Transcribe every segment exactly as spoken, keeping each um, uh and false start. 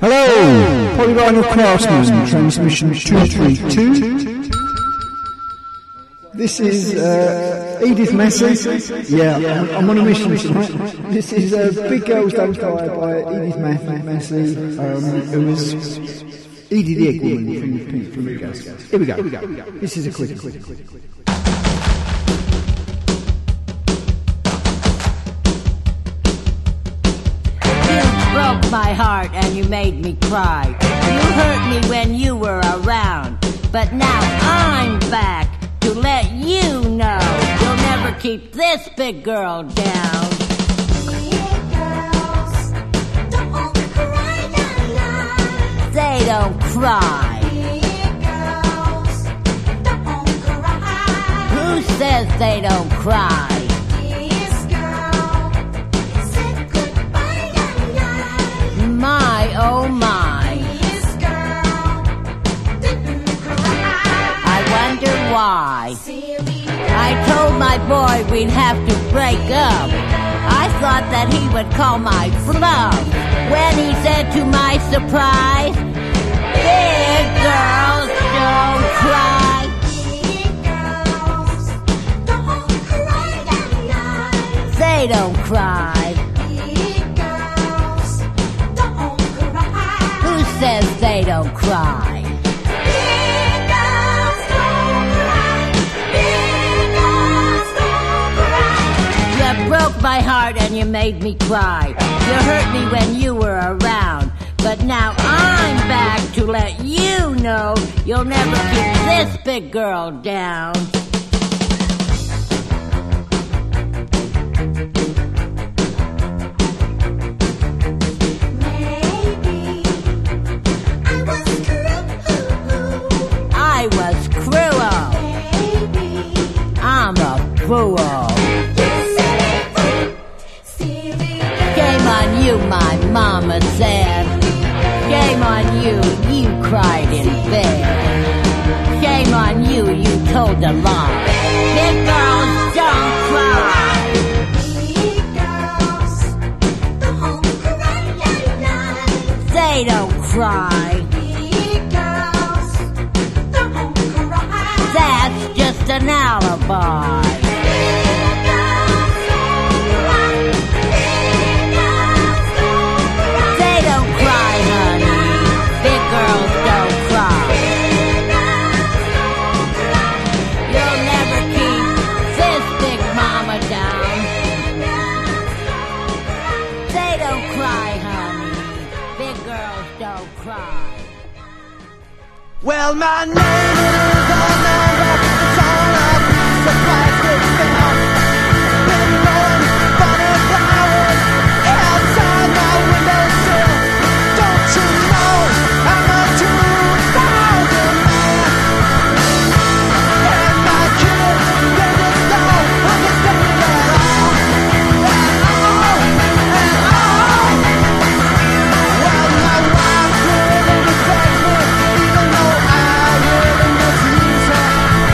Hello, Polyvinyl Craftsman, transmission two three two. This is uh, Edith Massey. Yeah, I'm, I'm on a mission tonight. This is uh, Big Girls Don't Cry by Edith Massey, um, who was Edie the Egg Woman from Pink Flamingos. Here we go. Here we go. This is a quick. Broke my heart and you made me cry. You hurt me when you were around, but now I'm back to let you know you'll never keep this big girl down. They don't cry. Who says they don't cry? My, oh my. This girl didn't cry. I wonder why. I told my boy we'd have to break up. I thought that he would call my bluff when he said to my surprise, big girls don't cry. Big girls don't cry at night. They don't cry. Says they don't cry. Big girls don't cry. Big girls don't cry. You broke my heart and you made me cry. You hurt me when you were around, but now I'm back to let you know you'll never keep this big girl down. I was cruel. Baby, I'm a fool. Shame on you, my mama said. Shame on you, you cried in bed. Shame on you, you told a lie. Big girls don't cry. Big girls don't cry. They don't cry. That's just an alibi. They don't cry, honey. Big girls don't cry. You'll never keep this big mama down. They don't cry, honey. Big girls don't cry. Well, my name is Armando, it's all a piece of plastic film. Been blowing funny flowers outside my windowsill. Don't you know I'm a two thousand man? And my kids, they just don't understand at all. At all, at all. Well, my wife really respects me, even though I really misuse her.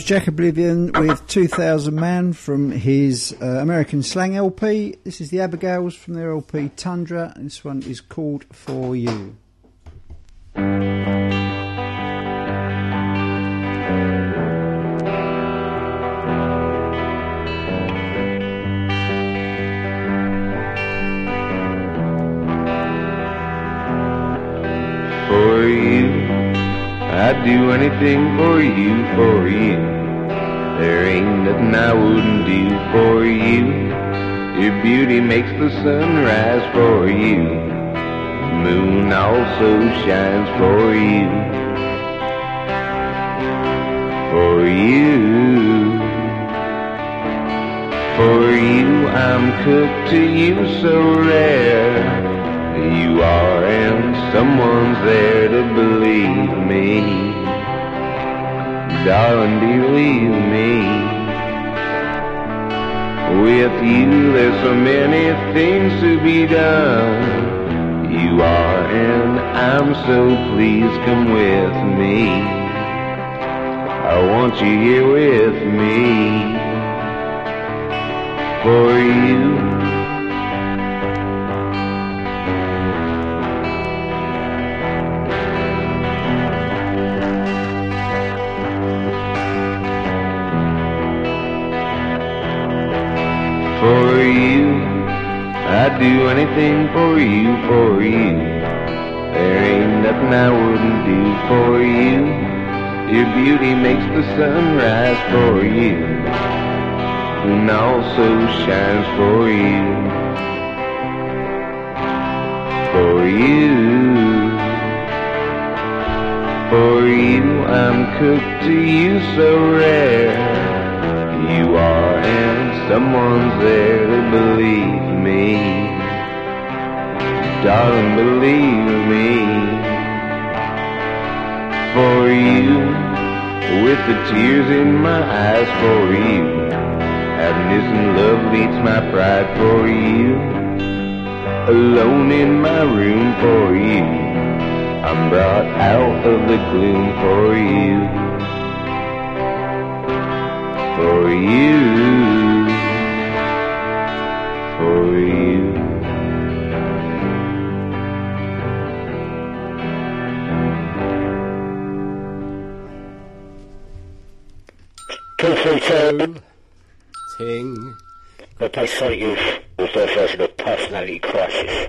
Jack Oblivion with two thousand Man from his uh, American Slang L P. This is the Abigails from their L P Tundra. This one is called For You. For you, I'd do anything for you, for you. There ain't nothing I wouldn't do for you. Your beauty makes the sun rise for you. The moon also shines for you. For you. For you, I'm cooked to you so rare. You are and someone's there to believe me. Darling, believe me. With you there's so many things to be done. You are and I'm so pleased, come with me. I want you here with me. For you. For you, I'd do anything for you, for you. There ain't nothing I wouldn't do for you. Your beauty makes the sun rise for you, and also shines for you. For you, for you, I'm cooked to you so rare. You are and someone's there to believe me. Darling, believe me. For you, with the tears in my eyes for you. Happiness and love leads my pride for you. Alone in my room for you. I'm brought out of the gloom for you. For you, for you. two three two Ting. Gonna play Sonic Youth with their version of Personality Crisis.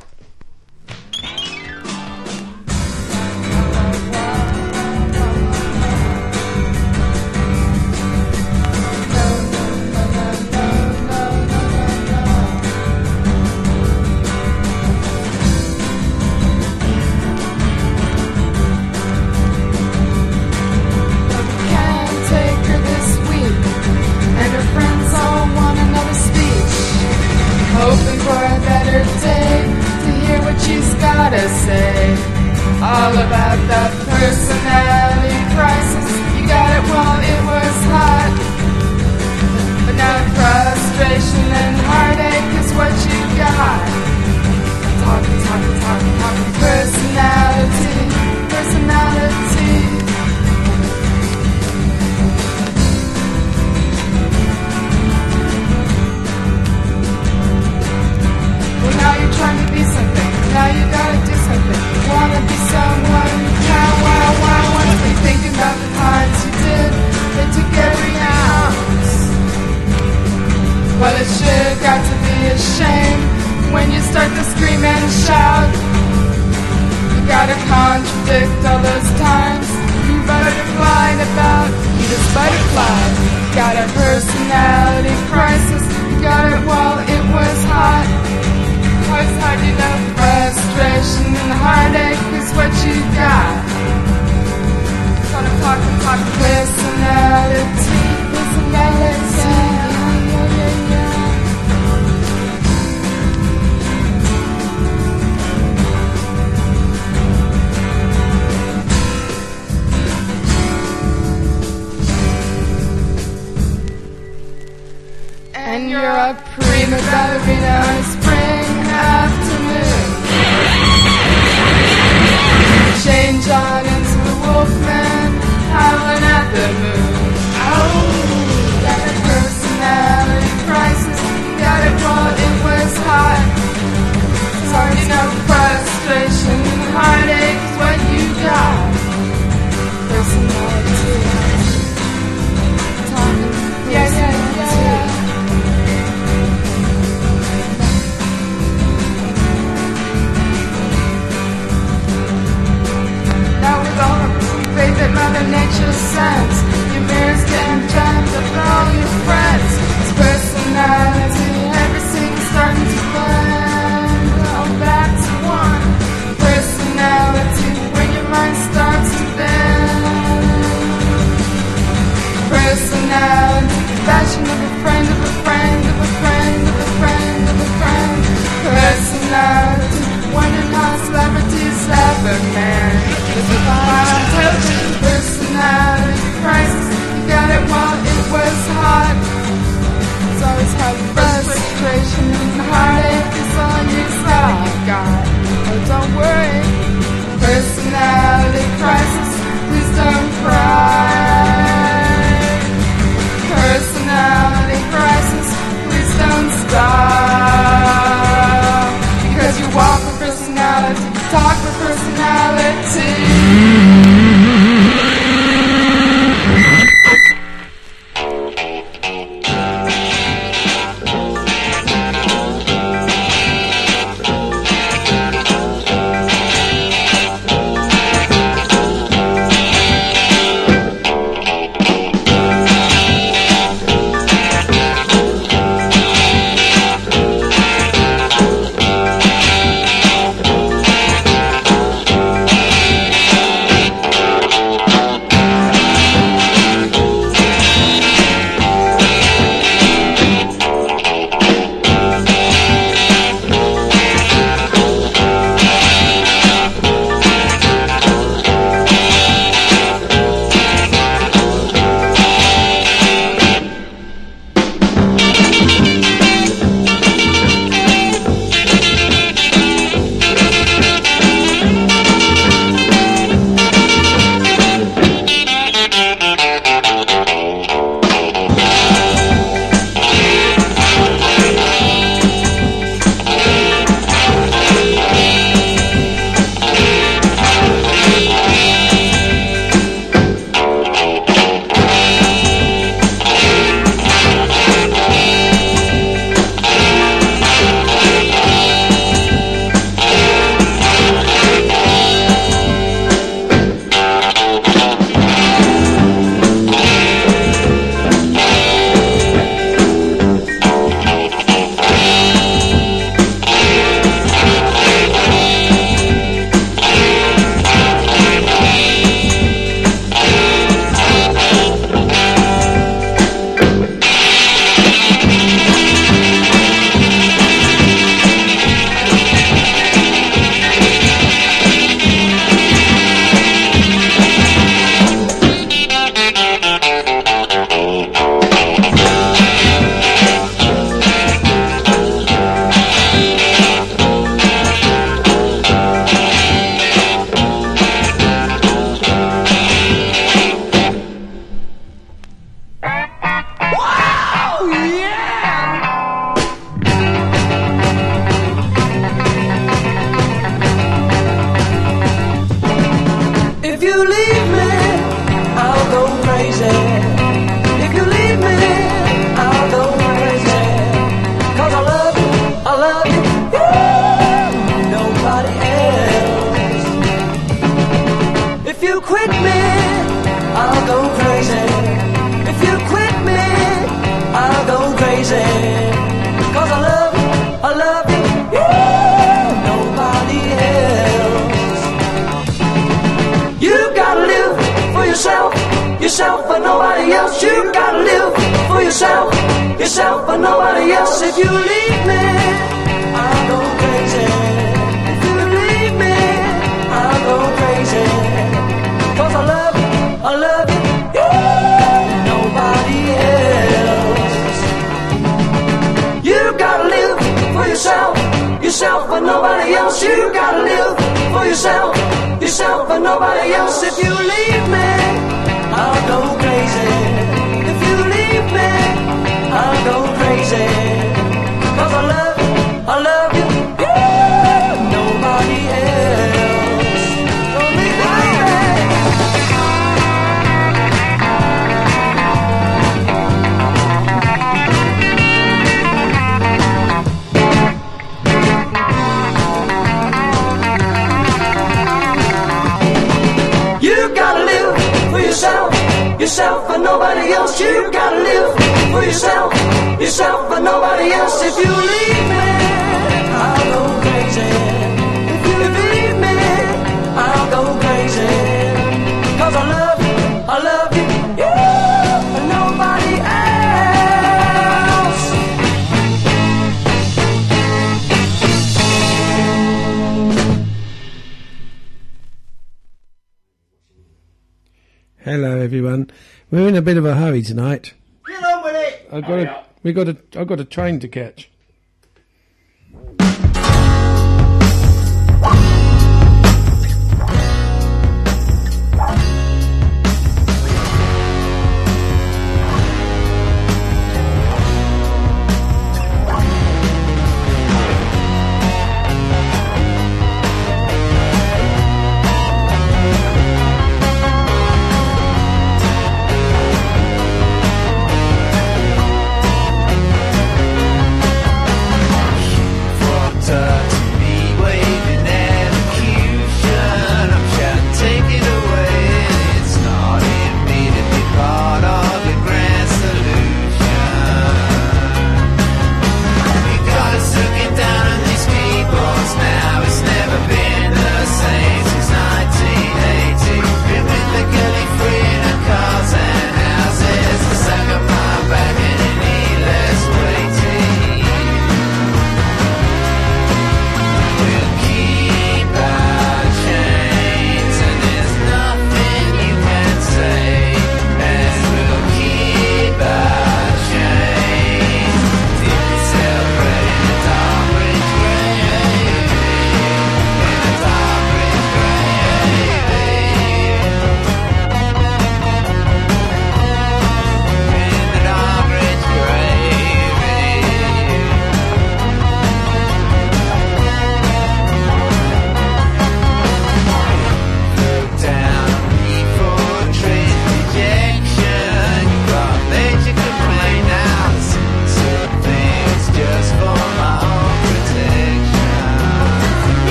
Hoping for a better day to hear what she's gotta say. All about that personality crisis. You got it while it was hot, but now frustration and heartache is what you got. Talking, talking, talking, talking personality, personality. Well, now you're trying to be something. Now you gotta do something. Wanna be someone. Wow, wow, wow. Wanna be thinking about the times you did. They took every ounce. Well, it sure got to be a shame when you start to scream and shout. You gotta contradict all those times you butterflied about. You just butterfly. Got a personality crisis. You got it while it was hot. It's hard to know. Frustration and heartache is what you got. Gonna talk and talk personality, personality. Yeah, yeah, yeah. And you're a prima ballerina on a spring afternoon. Change on into a wolfman, howling at the moon. nobody else. If you leave me, I'll go crazy. If you leave me, I'll go crazy. 'Cause I love you, I love you, yeah, nobody else. You gotta live for yourself, yourself for nobody else. You gotta live for yourself, yourself for nobody else. If you leave me, I'll go crazy. If you leave me, I'll go crazy. 'Cause I love you, I love you, yeah, nobody else. Don't leave me, you gotta live for yourself, yourself for nobody else. You gotta live for yourself, yourself for nobody else. If you leave me, I'll go crazy. If you leave me, I'll go crazy. 'Cause I love you, I love you, yeah, and nobody else. Hello, everyone. We're in a bit of a hurry tonight. Get on with it. I've got a, we got a, I've got a train to catch. For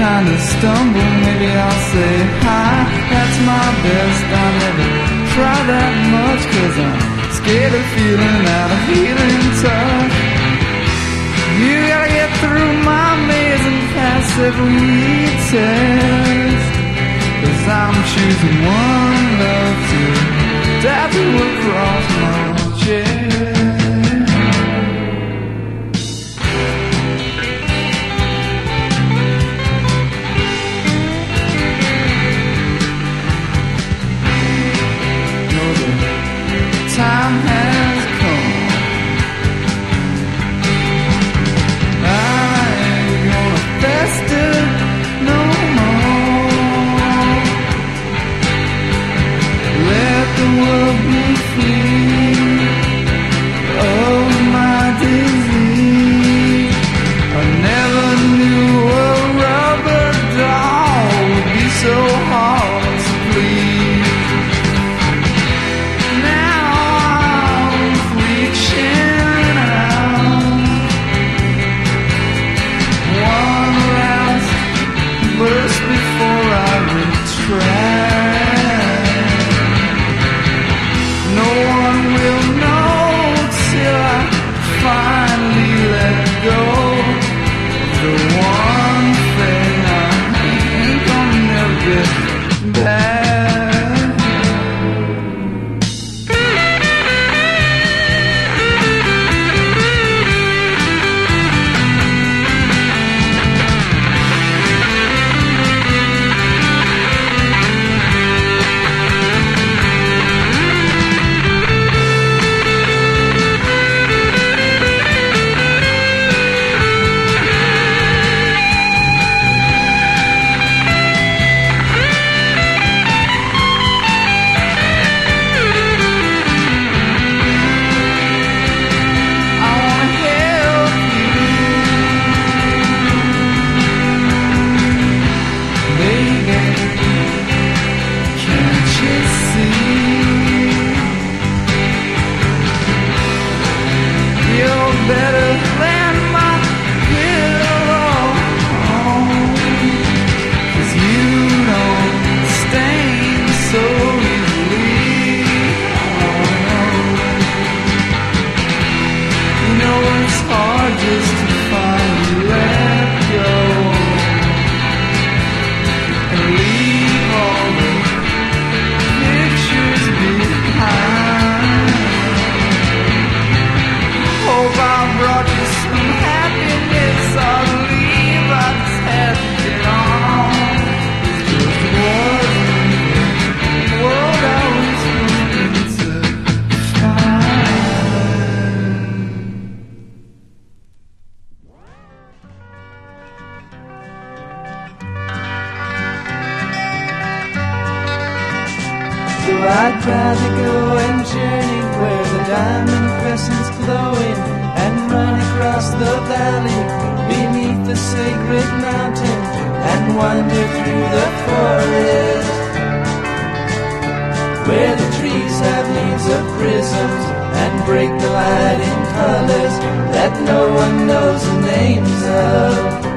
kinda stumble, maybe I'll say hi. That's my best, I never try that much, cause I'm scared of feeling out of feeling tough. You gotta get through my maze and pass every test, cause I'm choosing one love to tattoo across my chest. Time has come. I ain't gonna fester no more. Let the world be free of my disease. I never knew a rubber doll would be so hard to please. Burst before I retract. No one will know till I finally let go of the one thing I ain't gonna never get back. I'd rather go and journey where the diamond crescent's glowing, and run across the valley beneath the sacred mountain, and wander through the forest where the trees have leaves of prisms and break the light in colors that no one knows the names of.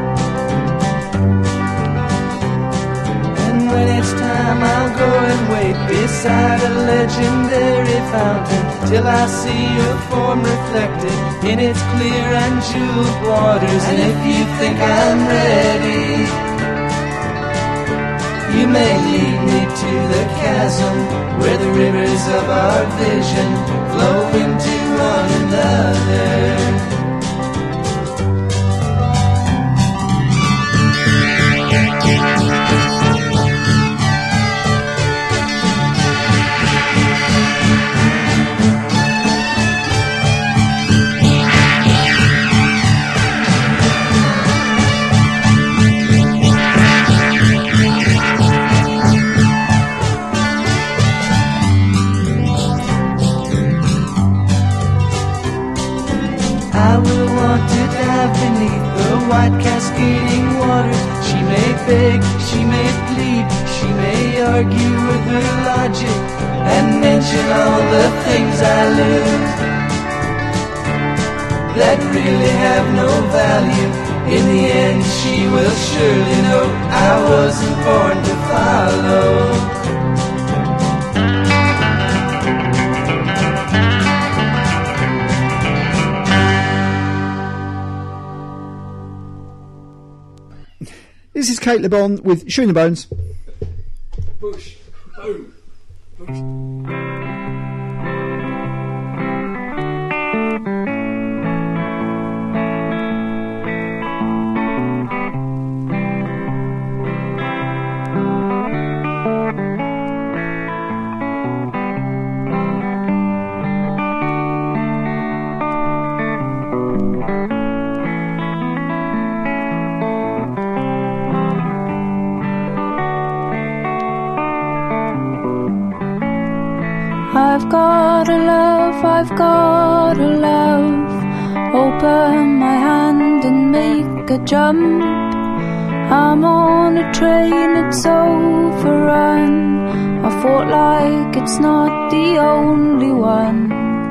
When it's time, I'll go and wait beside a legendary fountain till I see your form reflected in its clear and jeweled waters. And if you think I'm ready, you may lead me to the chasm where the rivers of our vision flow into one another. White cascading waters, she may beg, she may plead, she may argue with her logic and mention all the things I lose that really have no value, In the end she will surely know I wasn't born to follow. This is Kate Le Bon with Shoe in the Bones. Bush. Boom. Bush. I've gotta love, I've gotta love. Open my hand and make a jump. I'm on a train, it's overrun. I fought like it's not the only one.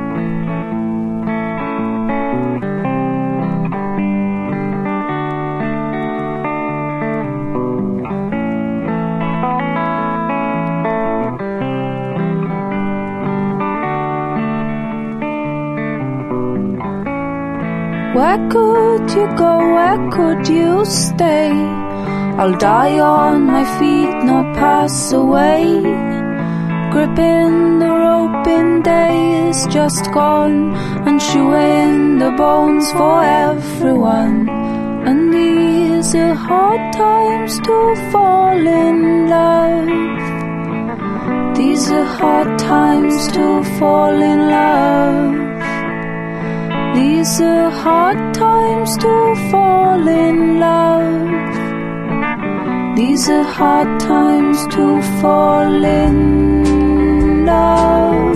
Where could you go, where could you stay? I'll die on my feet, not pass away. Gripping the rope in days just gone, and shoeing the bones for everyone. And these are hard times to fall in love. These are hard times to fall in love. These are hard times to fall in love. These are hard times to fall in love.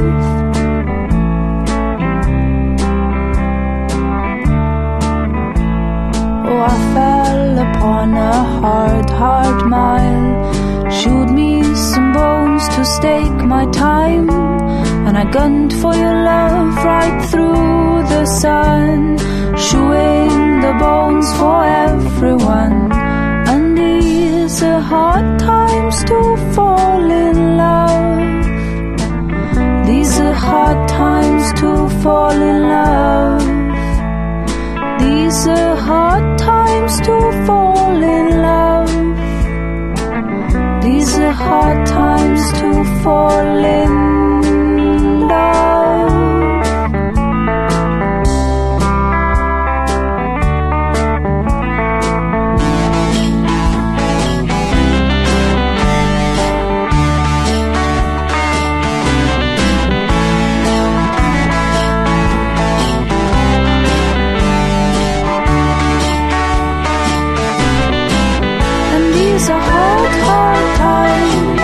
Oh, I fell upon a hard, hard mile. Showed me some bones to stake my time, and I gunned for your love right through the sun, shoeing the bones for everyone. And these are hard times to fall in love. These are hard times to fall in love. These are hard times to fall in love. These are hard times to fall in love. These are hard, hard times.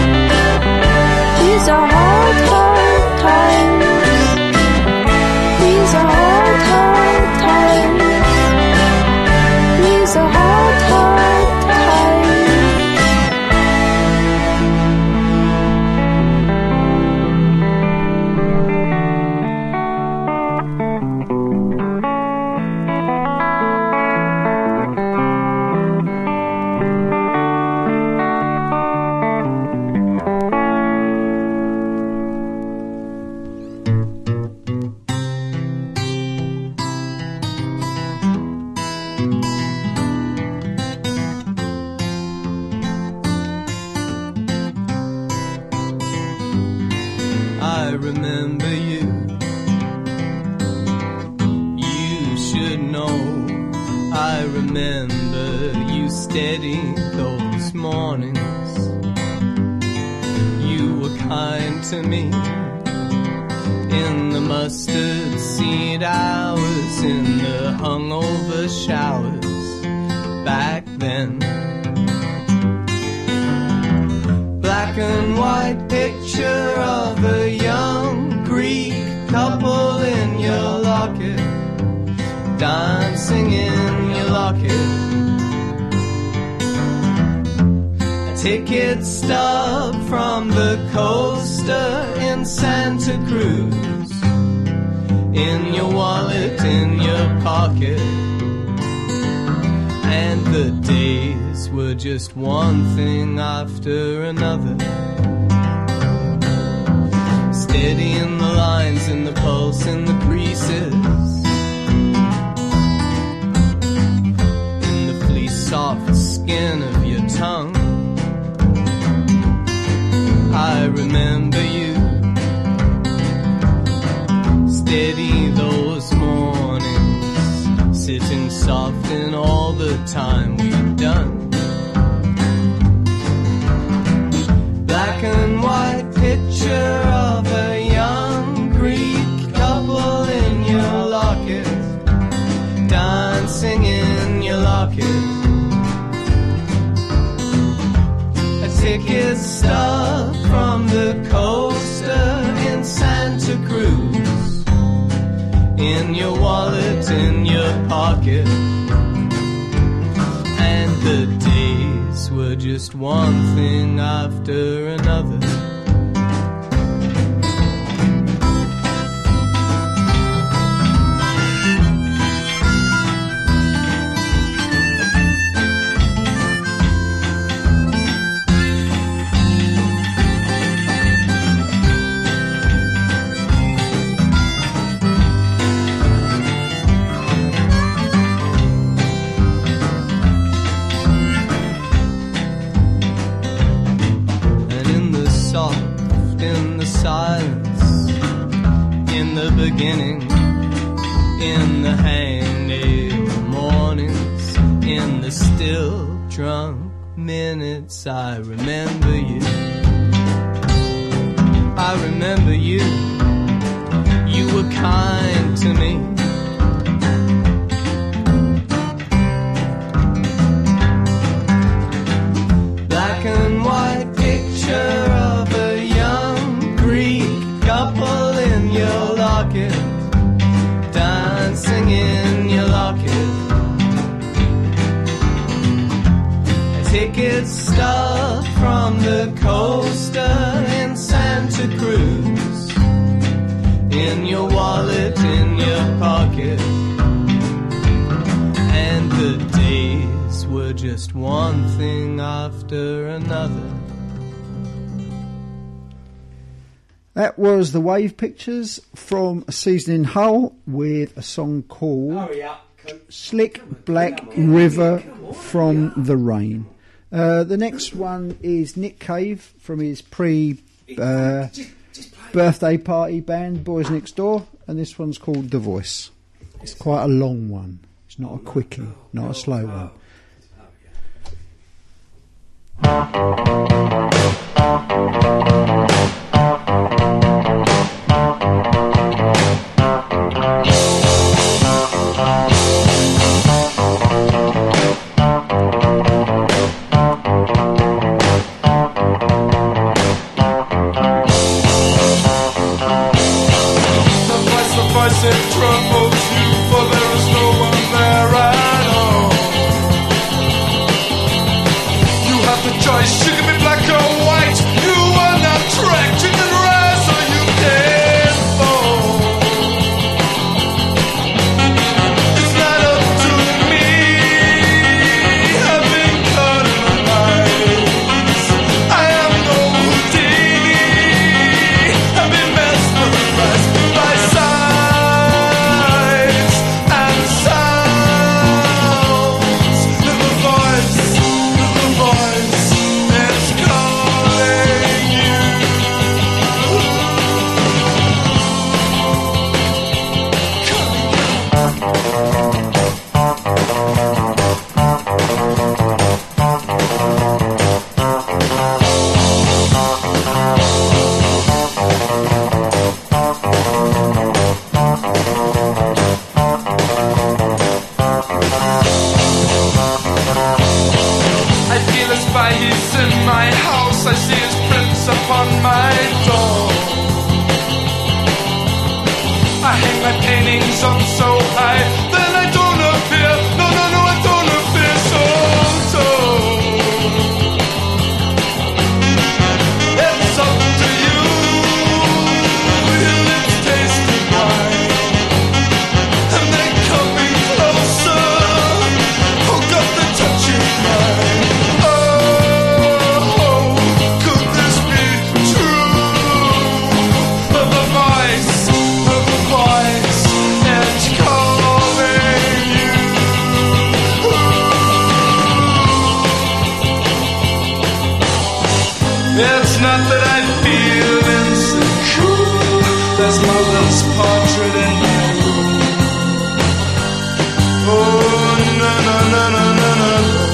These are hard, hard times. These are hard, hard times. These are hard, hard times. I remember you. You should know. I remember you steady those mornings. You were kind to me. In the mustard seed hours, in the hungover showers back then. Black and white picture of a young Greek couple in your locket, dancing in your locket. A ticket stub from the coaster in Santa Cruz, in your wallet, in your pocket. And the days were just one thing after another, steadying the lines in the pulse and the creases, in the fleece soft skin of your tongue. I remember you, steady those mornings, sitting soft in all the time we've done. Black and white picture of a young Greek couple in your locket, dancing in your locket. A ticket stub from the coaster in Santa Cruz, in your wallet, in your pocket. And the days were just one thing after another. Beginning in the hangnail mornings, in the still drunk minutes, I remember you. I remember you. You were kind to me. Black and white picture of a young Greek couple in your locket, dancing in your locket. A ticket stub from the coaster in Santa Cruz, in your wallet, in your pocket. And the days were just one thing after another. That was the Wave Pictures from A Season in Hull with a song called Hurry up. Slick Black River from the Rain. Uh, the next one is Nick Cave from his pre uh, birthday party band Boys Next Door, and this one's called The Voice. It's quite a long one. It's not a quickie, not a slow one. Got the mother's portrait in my room. Oh, no, no, no, no, no, no, no.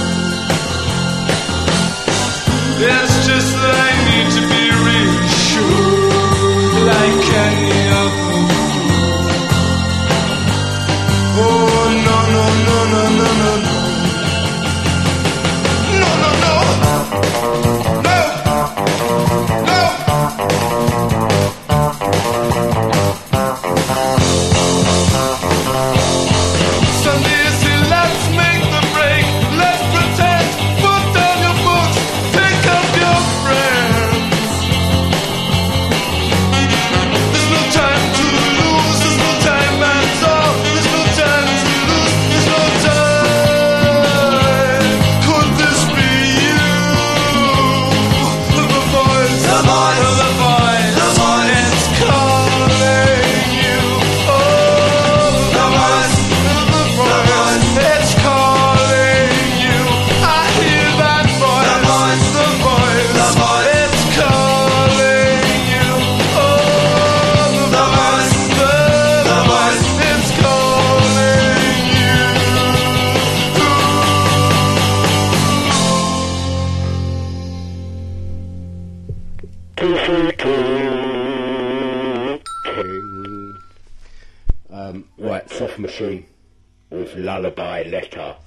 It's just that I need to be reassured like any other. Oh, no, no, no, no, no, no, no. No, no, no. No. No. Sunday is here, let's make the break. Let's pretend, put down your books, pick up your friends. There's no time to lose, there's no time at all. There's no time to lose, there's no time. Could this be you? The voice, the voice, the voice, the voice, it's calling you. Oh, the voice, the voice, it's calling you. I hear that voice, the voice, the voice, it's calling you. Oh, the voice, the voice, it's calling you. Um, right, Soft Machine with Lullaby Letter.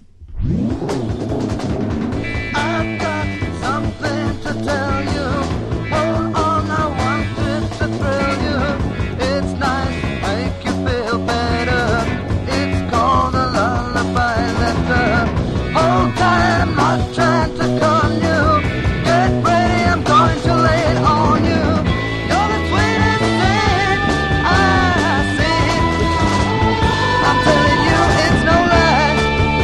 I've got something to tell you. Hold on, I wanted to thrill you. It's nice, make you feel better. It's called a lullaby letter. Hold tight, I'm not trying to con you. Get ready, I'm going to lay it on you. You're the sweetest thing I see. I'm telling you, it's no lie.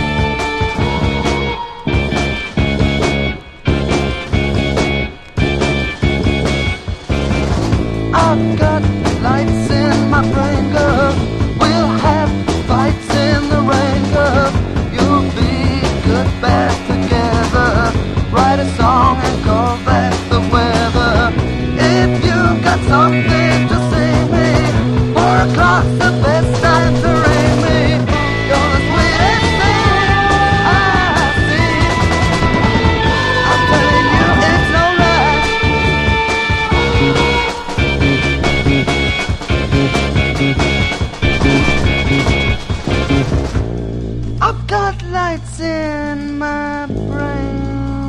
I've got lights in my brain, girl. We'll have fights in the rain, girl. You'll be good, bad together. Write a song and call back the weather. If you got something to say me, four o'clock's the best time to ring me. You're the sweetest thing I see. I'm telling you, it's no lie. I've got lights in my brain.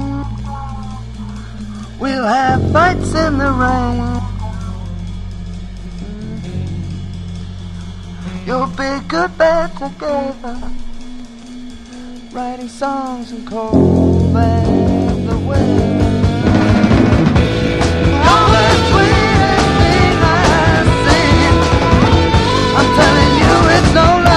We'll have fights in the rain. You'll be good, bad together. Writing songs and call back the weather. You're the sweetest thing I've seen. I'm telling you, it's no lie.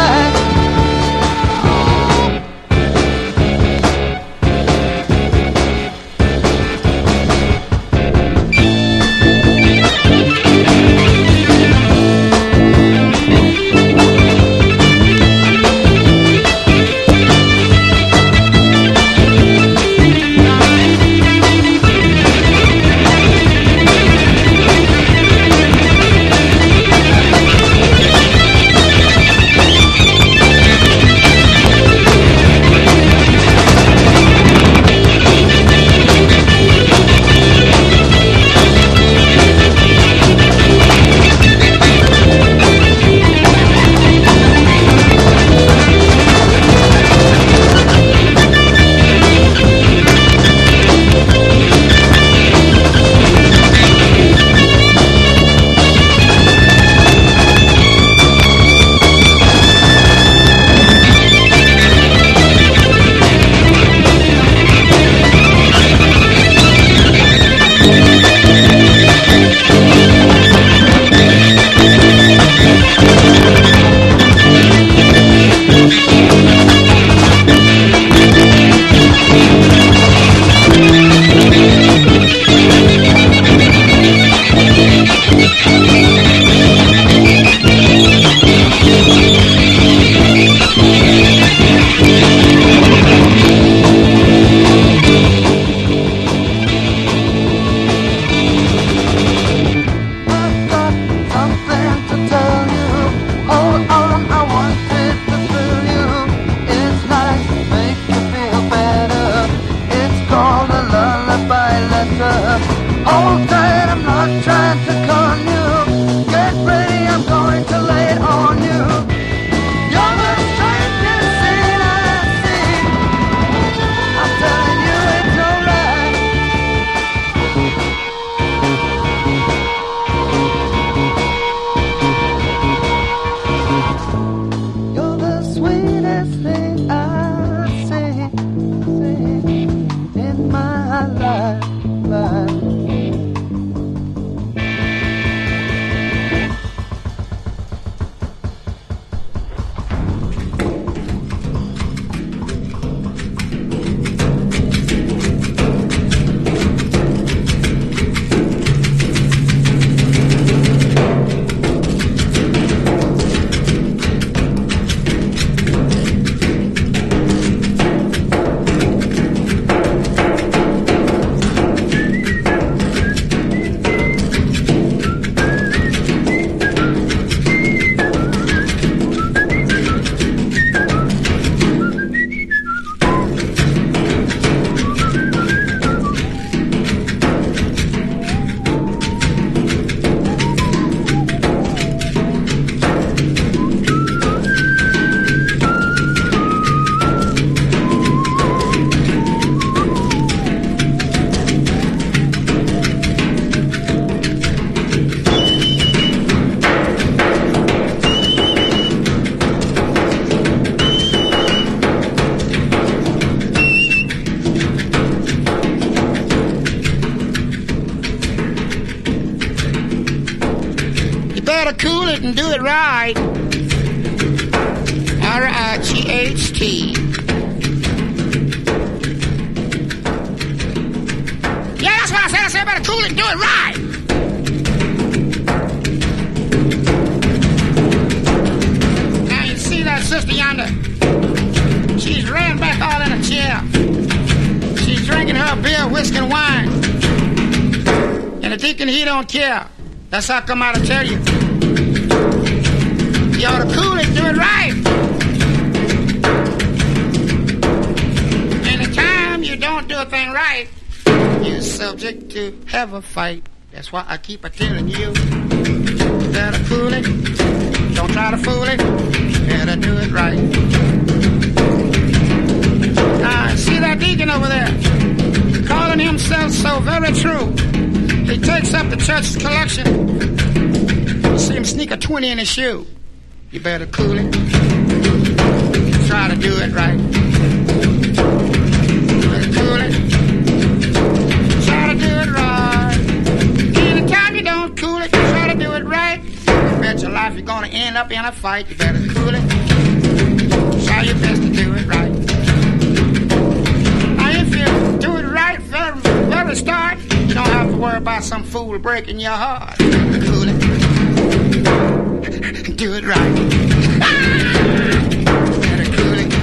cool it and do it right. R I G H T. Yeah, that's what I said. I said better cool it and do it right. Now you see that sister yonder? She's ran back all in a chair. She's drinking her beer, whiskey, and wine. And the deacon, he don't care. That's how come out to tell you. You ought to cool it and do it right. Anytime you don't do a thing right, you're subject to have a fight. That's why I keep a telling you. Better cool it. Don't try to fool it. Better do it right. Now, see that deacon over there? Calling himself so very true. He takes up the church's collection. You see him sneak a twenty in his shoe. You better cool it. Try to do it right. Better cool it. Try to do it right. Anytime you don't cool it, try to do it right. You bet your life you're gonna end up in a fight. You better cool it. Try your best to do it right. Now if you do it right from the very start, you don't have to worry about some fool breaking your heart. Cool it. Do it right. Better cool it.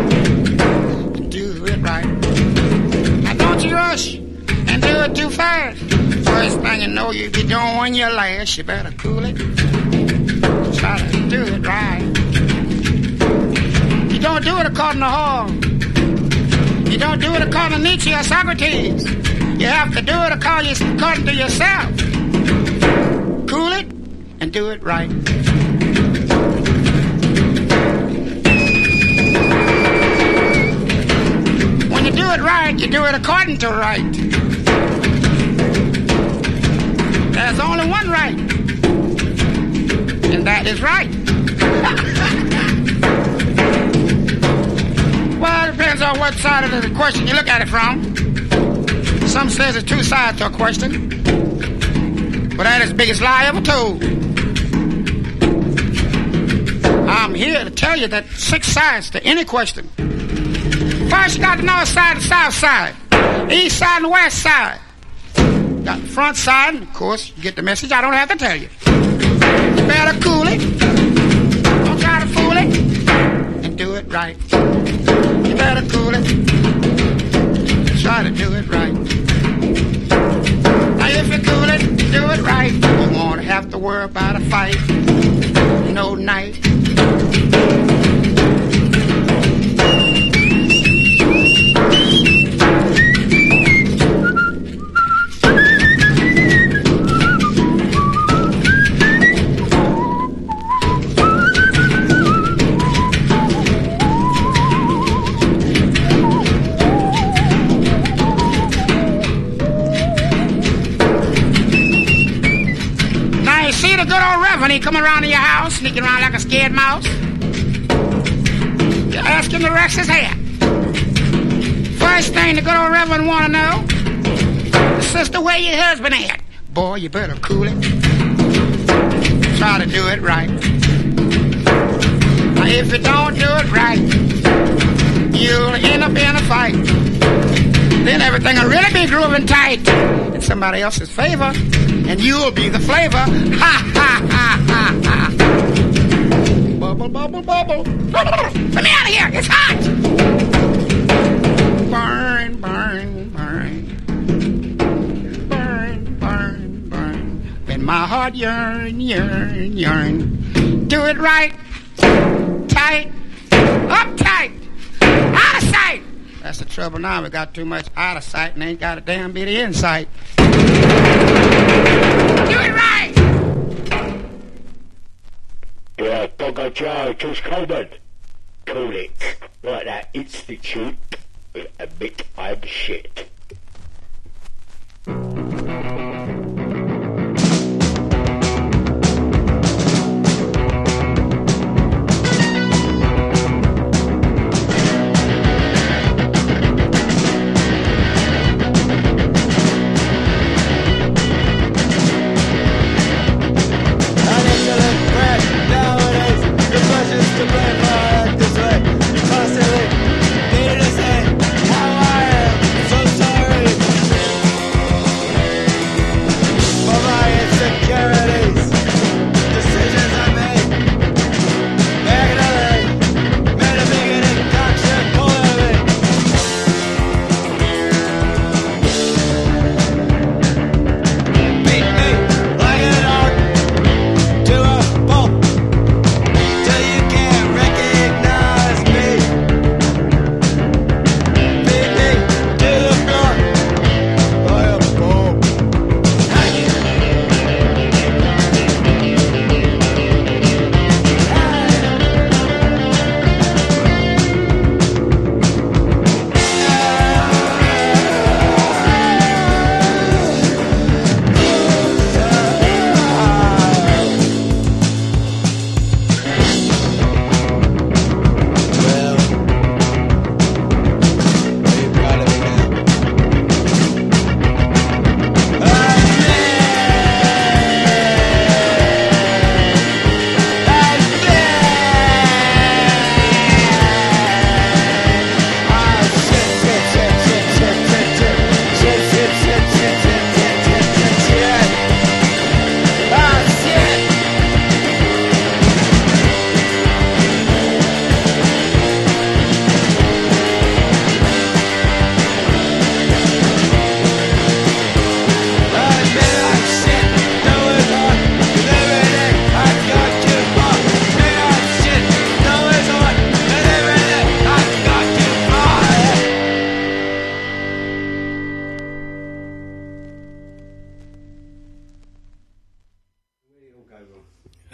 Do it right. Now don't you rush and do it too fast. First thing you know, you be doing your last. You better cool it. Try to do it right. You don't do it according to Hall. You don't do it according to Nietzsche or Socrates. You have to do it according to yourself. Cool it and do it right. When you do it right, you do it according to right. There's only one right, and that is right. Well, it depends on what side of the question you look at it from. Some says there's two sides to a question, but that is the biggest lie ever told. I'm here to tell you that six sides to any question. First, you got the north side, the south side, east side, and the west side. Got the front side, and of course, you get the message. I don't have to tell you. You better cool it. Don't try to fool it, and do it right. You better cool it. Try to do it right. Now, if you cool it, do it right. You won't have to worry about a fight. No night. When he come around to your house, sneaking around like a scared mouse, you ask him to rest his head. First thing the good old Reverend want to know, sister, where your husband at? Boy, you better cool it. Try to do it right. Now, if you don't do it right, you'll end up in a fight. Then everything will really be grooving tight in somebody else's favor, and you'll be the flavor. Ha, ha, ha, ha, ha. Bubble, bubble, bubble. Let me out of here. It's hot. Burn, burn, burn. Burn, burn, burn. When my heart yearn, yearn, yearn. Do it right. Tight. Uptight. Out of sight. That's the trouble now. We got too much out of sight and ain't got a damn bit of insight. Do it right! Yeah, Dogger Joe, George Coleman. Call it. Like that institute with a bit of shit.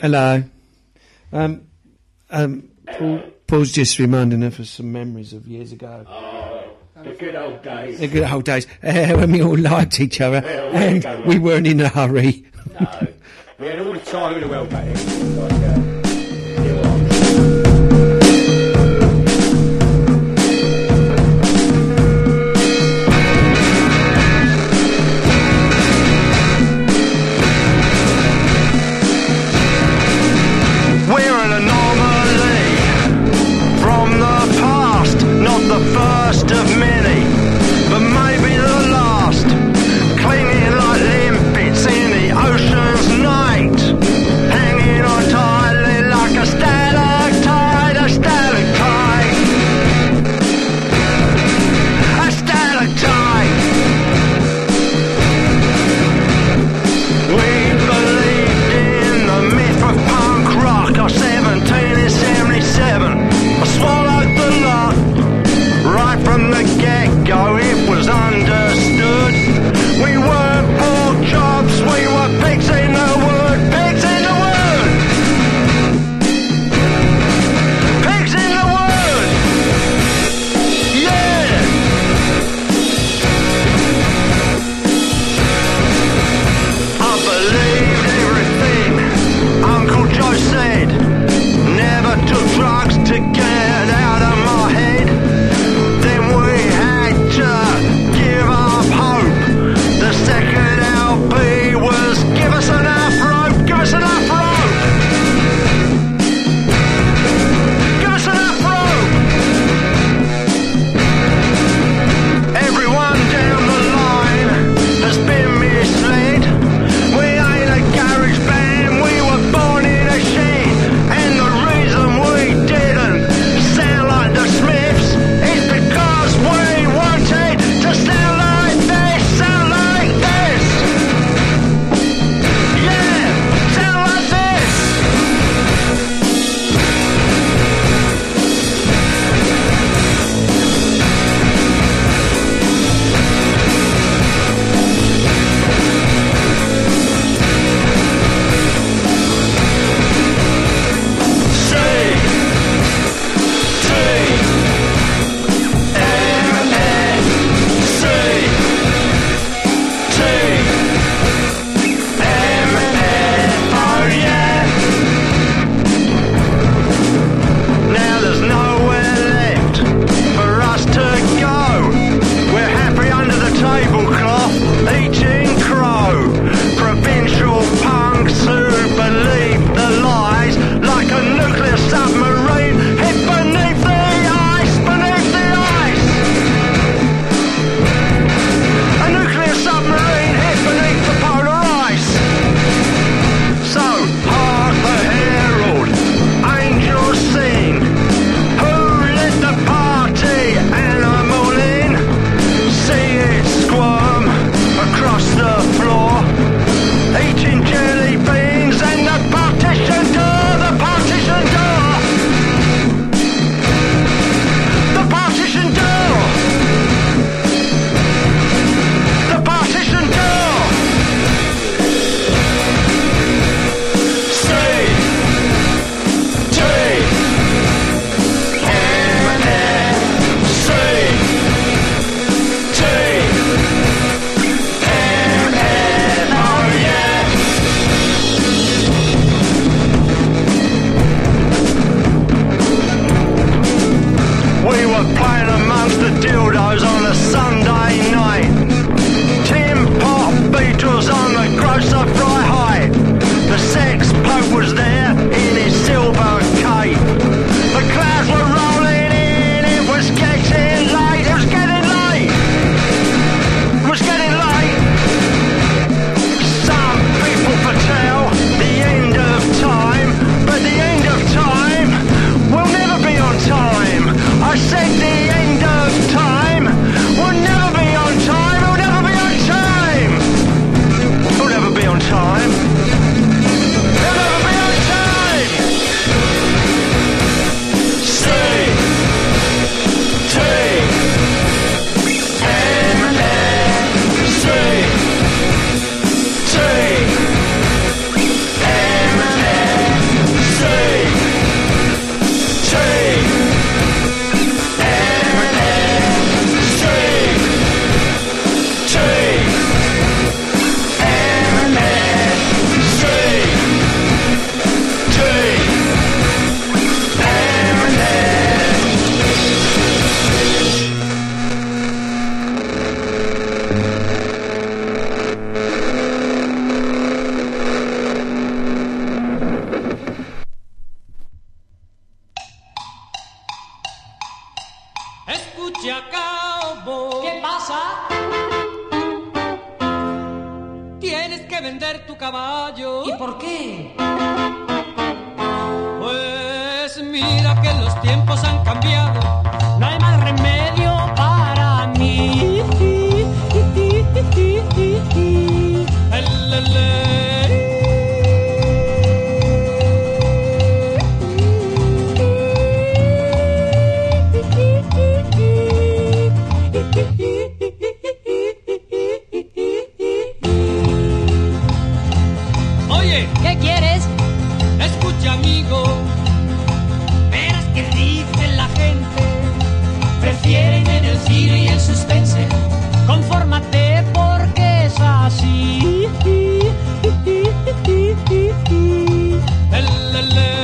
Hello. Um, um, Paul, Paul's just reminding us of some memories of years ago. Oh, the good old days. The good old days, uh, when we all liked each other, Yeah, well, and there you go, we mate. weren't in a hurry. No. We had all the time in the world back then. Like, uh, it was. We're an anomaly from the past, not the first of many, but maybe the last. Clinging like limpets in the ocean's night, hanging on tight. Escucha, cowboy. ¿Qué pasa? Tienes que vender tu caballo. ¿Y por qué? Pues mira que los tiempos han cambiado. No hay más remedio para mí. El, el, el. Oye, ¿qué quieres? Escucha, amigo. Verás que dice la gente. Prefieren en el cine y el suspense. Confórmate porque es así. El, el, el.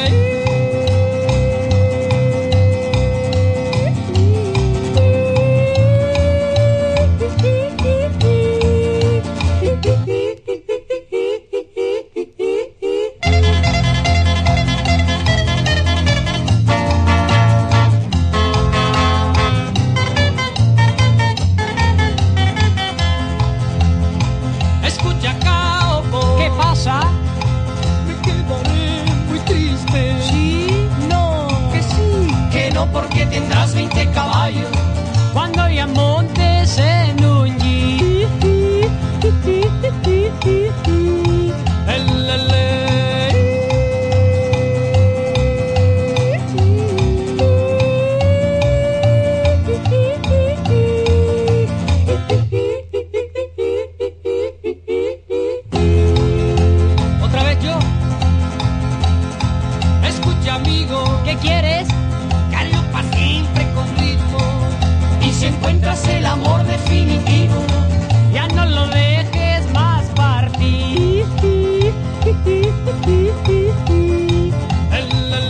Porque tendrás veinte caballos cuando ya montes en un jeep. El, el, el. Otra vez yo. Escucha, amigo. ¿Qué quieres? Siempre con ritmo. Y si encuentras el amor definitivo, ya no lo dejes más partir. El, el,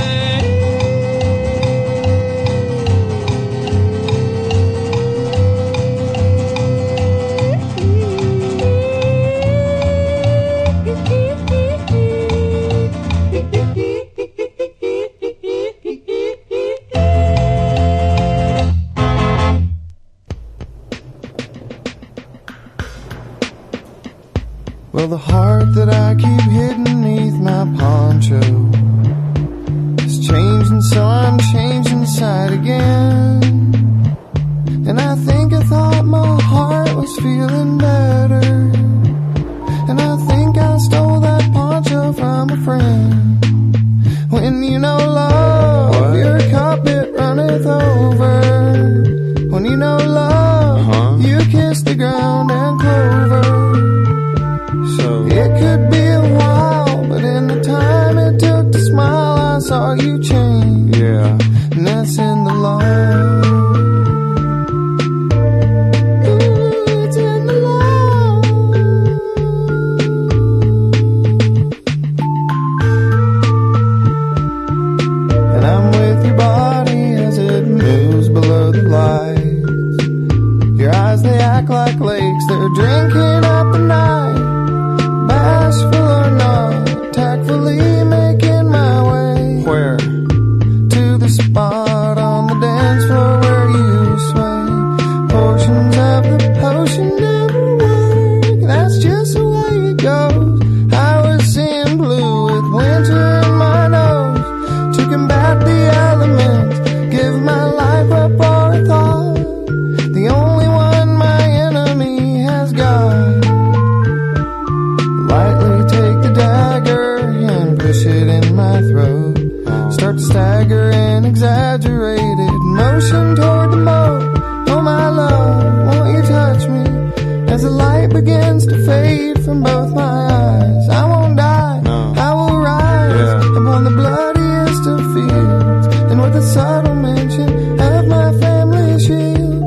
well, the heart that I keep hidden beneath my poncho is changing, so I'm changing inside again. And I think I thought my heart was feeling better, and I think I stole that poncho from a friend. When you know love, what? Your cup it runneth over. When you know love, uh-huh. You kiss the ground and clover. So it could be a while, but in the time it took to smile, I saw you change. Yeah, and that's in the love. Ooh, it's in the love. And I'm with your body as it moves below the lights. Your eyes, they act like lakes, they're drinking up the night. Bashful or not, tactfully making my way. Where? To the spot on the dance floor where you sway. Portions of the potion never work, that's just the way it goes. I was seeing blue with winter in my nose. To combat the elements, give my life up for a thought. The only one my enemy has got. Lightly take the dagger and push it in my throat. Start to stagger in exaggerated motion toward the moat. Oh my love, won't you touch me as the light begins to fade from both my eyes. I won't die, no. I will rise, yeah. Upon the bloodiest of fields, and with a subtle mention of my family shield.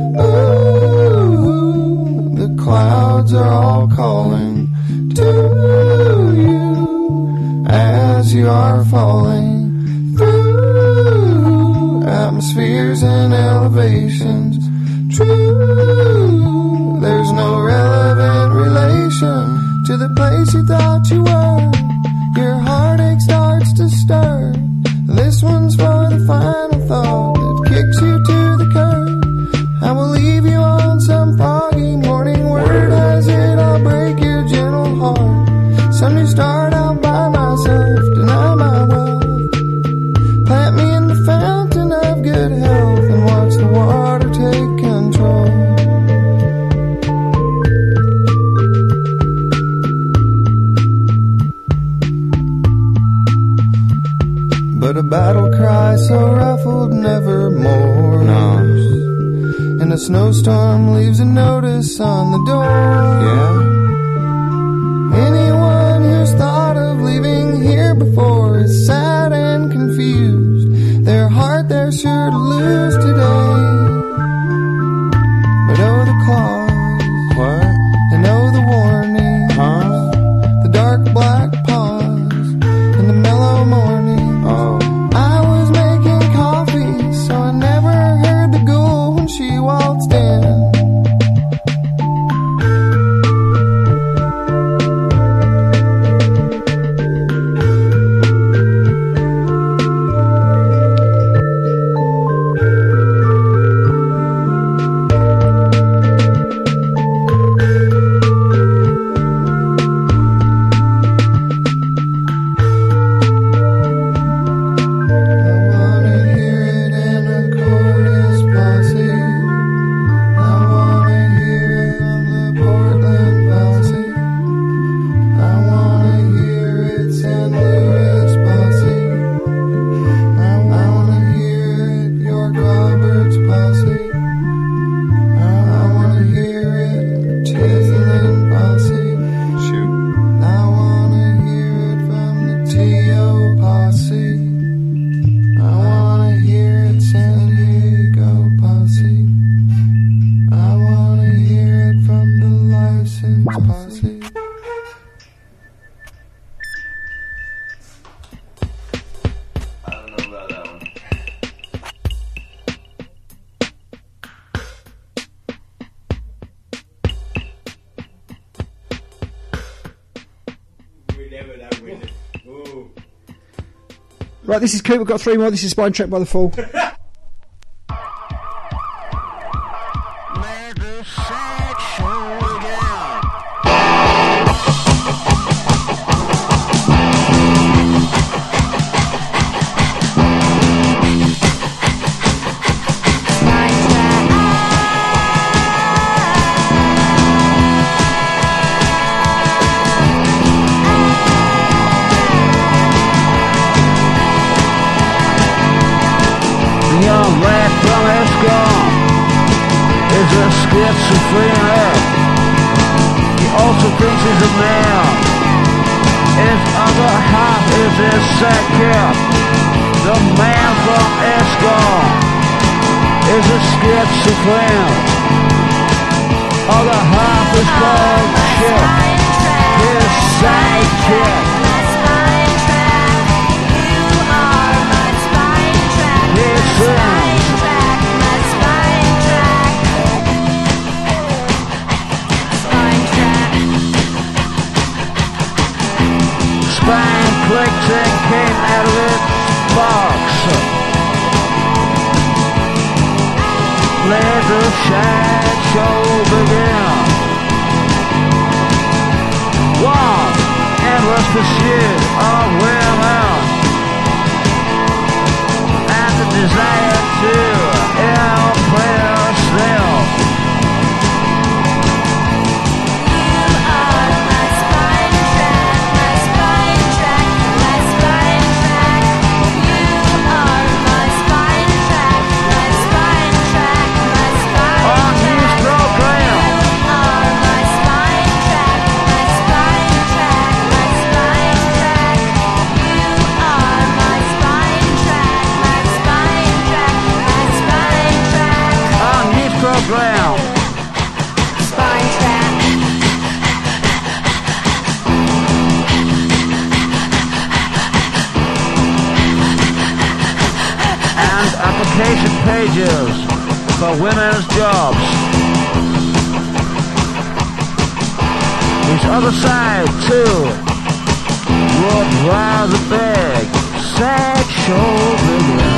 Ooh, the clouds are all calling to you as you are falling through atmospheres and elevations. True, there's no relevant relation to the place you thought you were. Your heartache starts to stir. This one's for the final thought that kicks you to the curb. but a battle cry so ruffled nevermore. No. And a snowstorm leaves a notice on the door. Yeah. Anyone who's thought of leaving here before is sad and confused. Their heart they're sure to lose today. But oh, the claws. What? And oh, the warning. Huh? The dark black paws. And the mellow morning. Oh. I was making coffee, so I never heard the ghoul when she waltzed in. Right, this is Coop. We've got three more. This is Spine Trek by the Fall. Schizophrenic. He also thinks he's a man. His other half is his sidekick. The man from Escom is a schizophrenic. Other half is called Chip, his sidekick. He sings. Spine clicked and came out of its box. Let the shine show begin. One endless pursuit of women and the desire to impress them. Program. Spine Track. And application pages for women's jobs. His other side too would rather beg sexual vigor.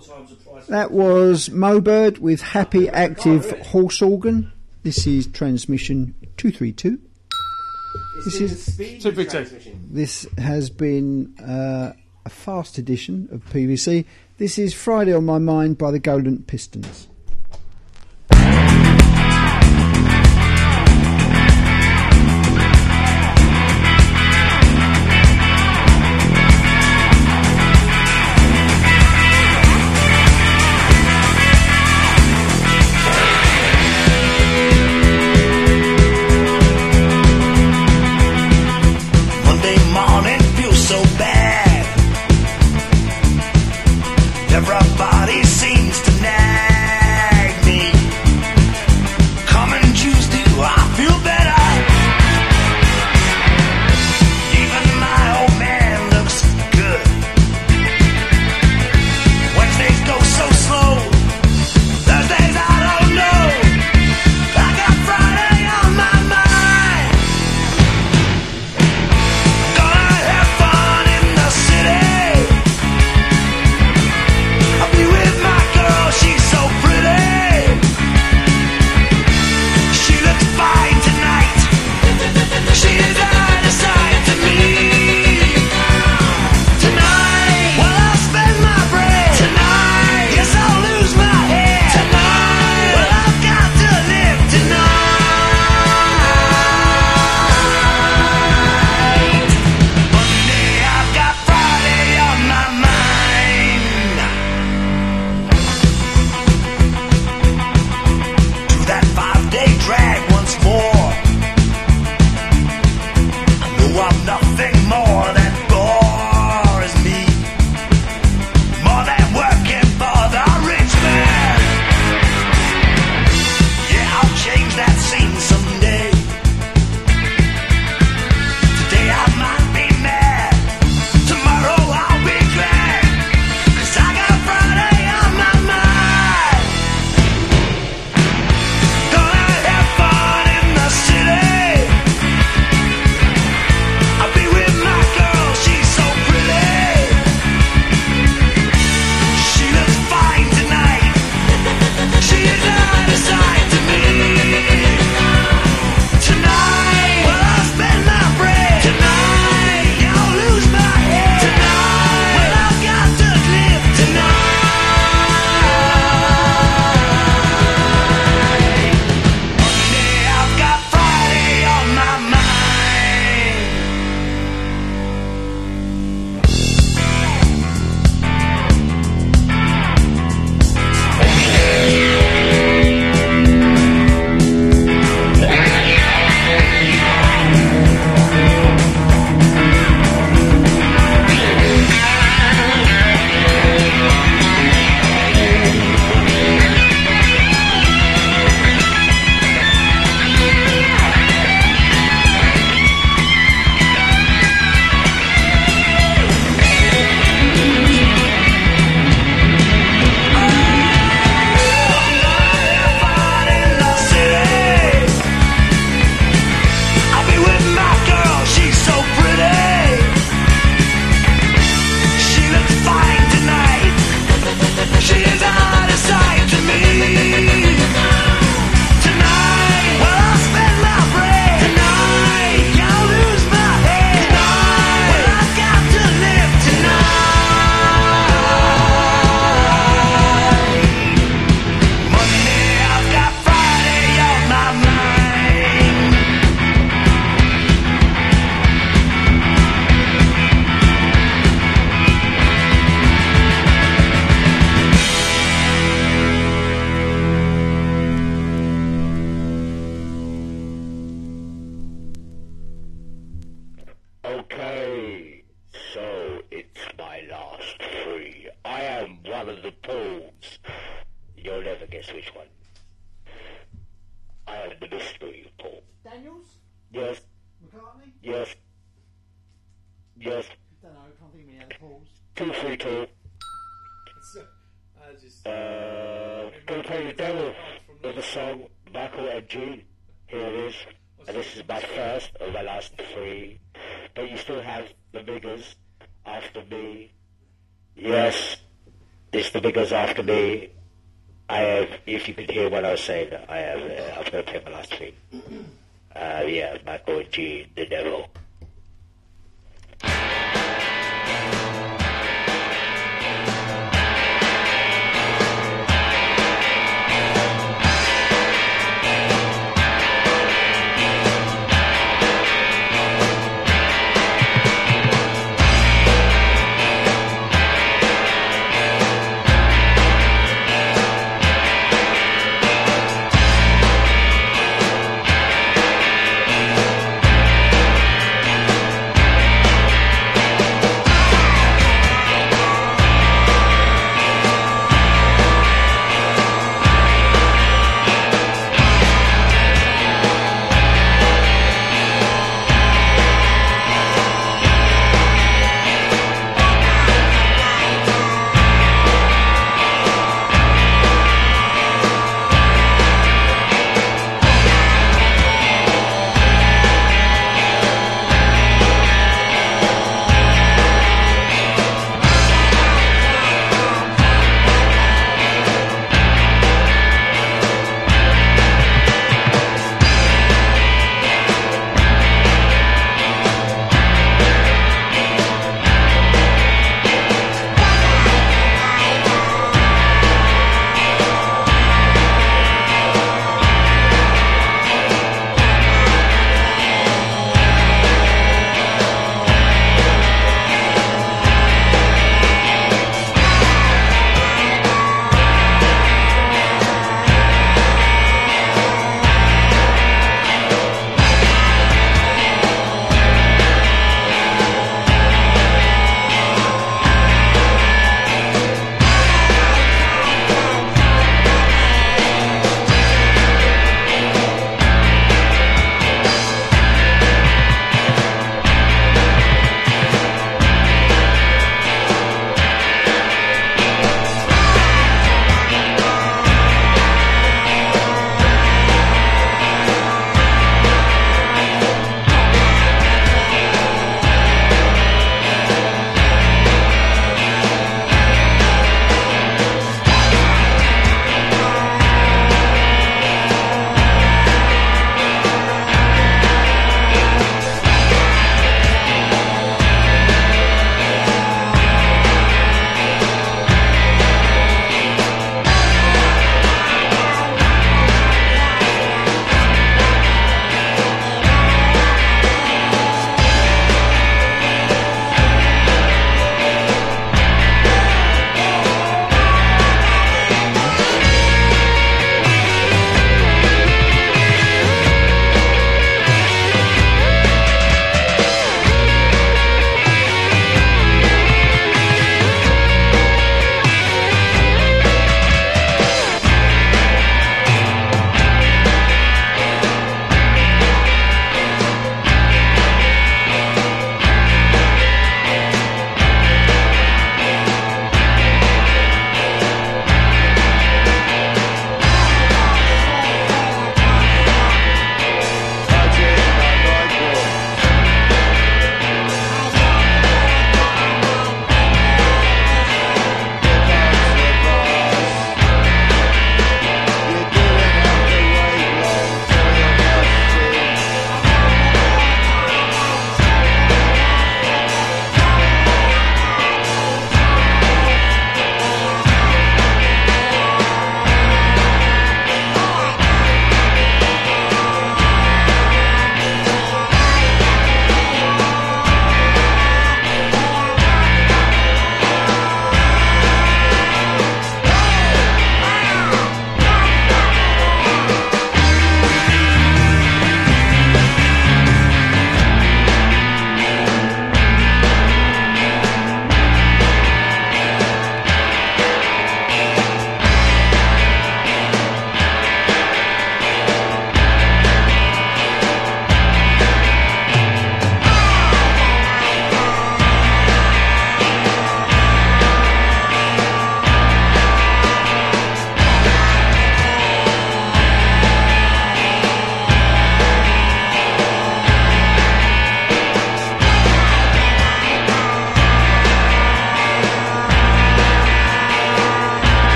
times the price. That was Mobird with Happy Active Horse Organ. This is transmission two three two. This is two three two. This has been uh, a fast edition of P V C. This is Friday on My Mind by the Golden Pistons. Everybody seems to nag me. Coming Tuesday, I feel better. Even my old man looks good. Wednesdays go so slow. Thursdays I don't know. I got Friday on my mind. Gonna have fun in the city. She's so pretty. She looks fine tonight. She is out of sight to me. Tonight, well, I'll spend my bread. Tonight, yes, I'll lose my head. Tonight, well, I've got to live tonight. Monday, I've got Friday on my mind. That five-day drag once more. I know I'm nothing more that bores me, more than working for the rich man. Yeah, I'll change that scene someday. Today I might be mad, tomorrow I'll be glad, 'cause I got Friday on my mind. I'll be with my girl, she's so pretty. She looks fine tonight. She is out of sight to me. Tonight, well, I'll spend my bread. Tonight, I'll lose my head. Tonight, well, I've got to live tonight. Monday, I've got Friday on my mind. I'll be with my girl, she's so pretty. She looks fine tonight. She is out of sight to me. Tonight, well, I'll spend my bread. Tonight, I'll lose my head. Tonight, well, I've got to live tonight. Monday, I've got Friday on my mind. Okay, so it's my last three. I am one of the Pauls. You'll never guess which one. I am the mystery Paul. Daniels? Yes. McCartney? Yes. Yes. Don't know, can't think of any other Pauls. Two, three, two. I just, Uh, gonna play the devil with the song Michael and Gene. Here it is. And this is my first of my last three. But you still have the biggers after me. Yes. This the because after me, I have, if you could hear what I was saying, I have, uh, I've got to play my last thing. Uh, yeah, Michael G, the devil. Thank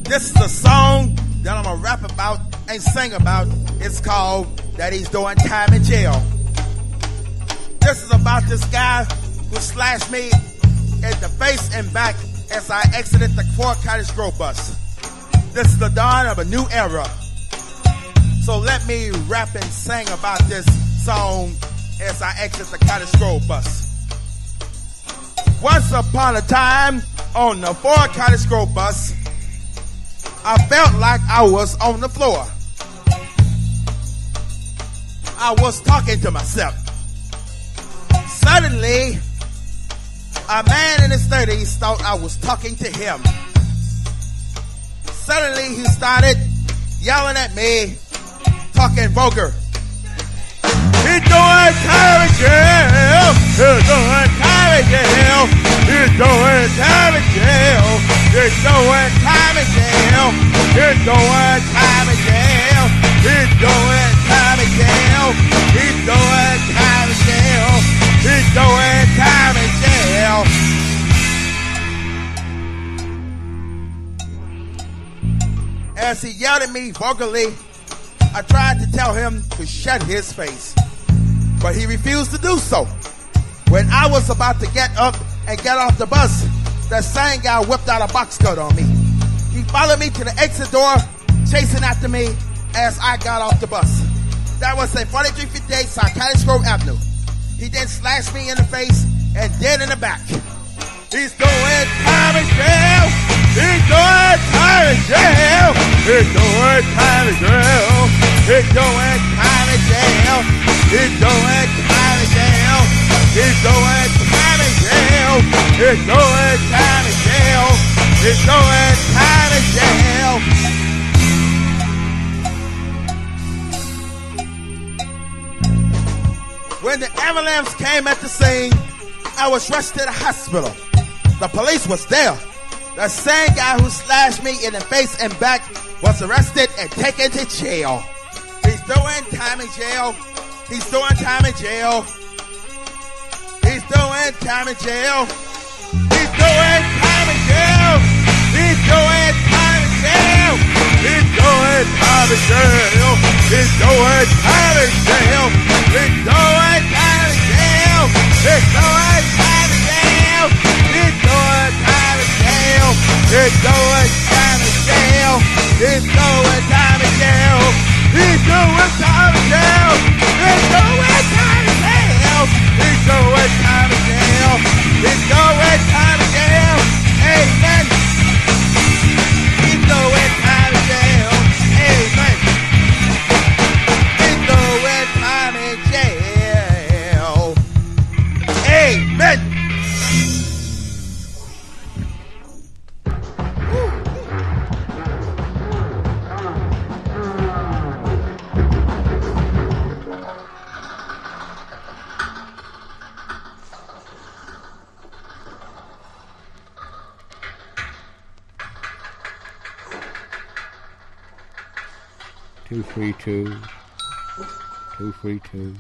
This is a song that I'm gonna rap about and sing about. It's called That He's Doing Time in Jail. This is about this guy who slashed me in the face and back as I exited the Fort Cottage Grove bus. This is the dawn of a new era. So let me rap and sing about this song as I exit the Cottage Grove bus. Once upon a time, on the Fort Cottage Grove bus, I felt like I was on the floor. I was talking to myself. Suddenly, a man in his thirties thought I was talking to him. Suddenly, he started yelling at me, talking vulgar. He's doing time in jail. He's doing time in jail. He's doing time in jail. He's doing time in jail. He's doing time in jail. He's doing time in jail. He's doing time in jail. He's doing time in jail. As he yelled at me vulgarly, I tried to tell him to shut his face, but he refused to do so. When I was about to get up and get off the bus, that same guy whipped out a box cut on me. He followed me to the exit door, chasing after me as I got off the bus. That was at forty-three fifty-eight South Cottage Grove Avenue. He then slashed me in the face and dead in the back. He's doing time in jail. He's doing time in jail. He's doing time in jail. He's doing time in jail. He's doing time in jail. He's doing time in jail. He's doing time in jail. He's doing time in jail. When the ambulance came at the scene, I was rushed to the hospital. The police was there. The same guy who slashed me in the face and back was arrested and taken to jail. He's doing time in jail. He's doing time in jail. He's doing time in jail. He's doing time in jail. He's doing time in jail. He's doing time in jail. He's doing time in jail. He's doing time in jail. He's doing time in jail. He's doing time in jail. He's doing time in jail. He's doing time in jail. He's doing time in jail. He's doing time in jail. He's doing time in jail. He's doing time in jail. Amen. He's doing time in jail. Amen. He's doing time in jail. Amen. Two three two, two three two.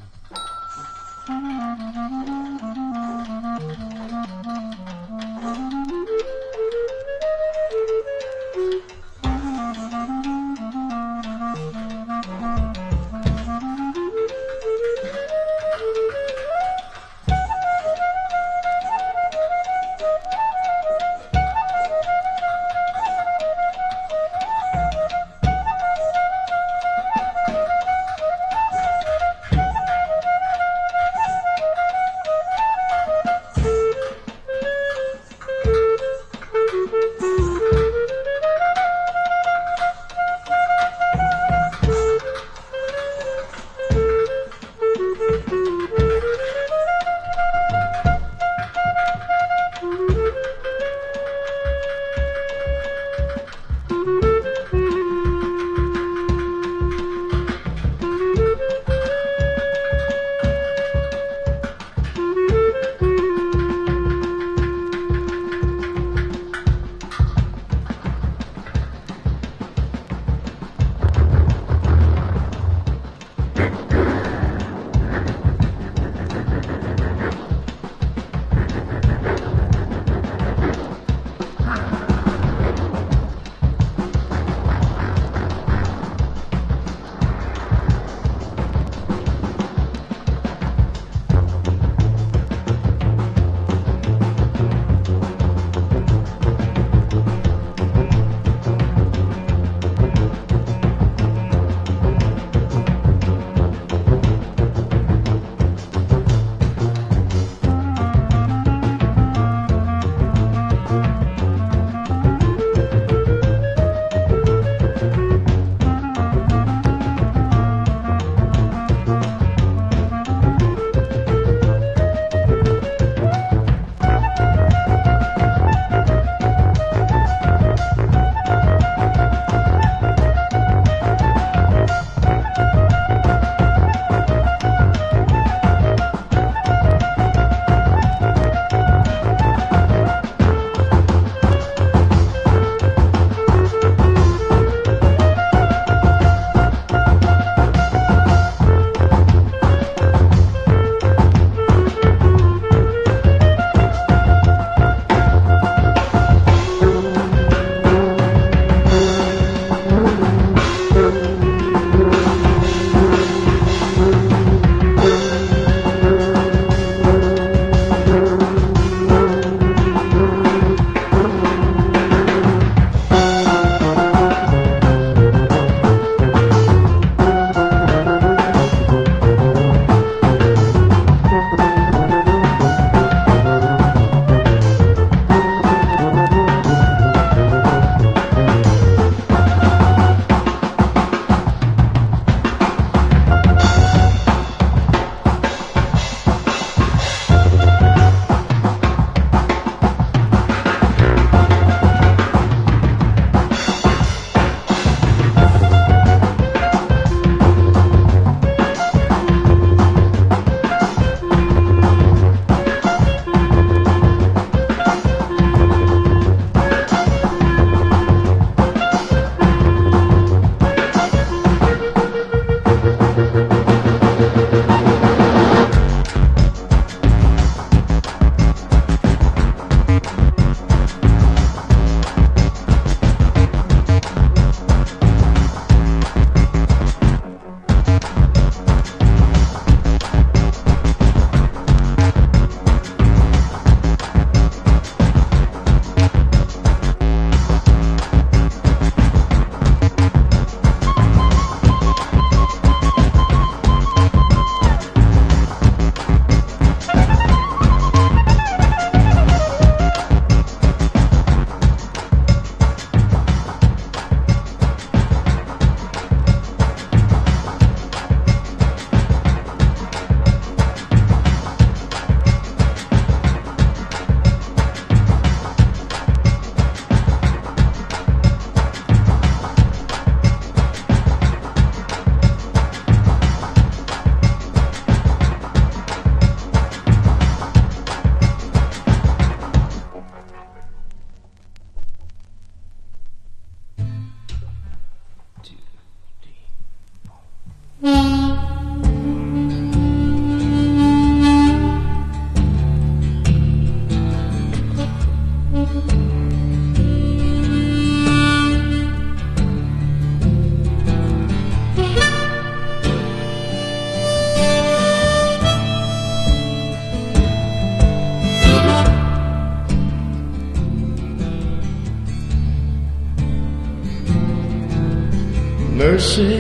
Mercy,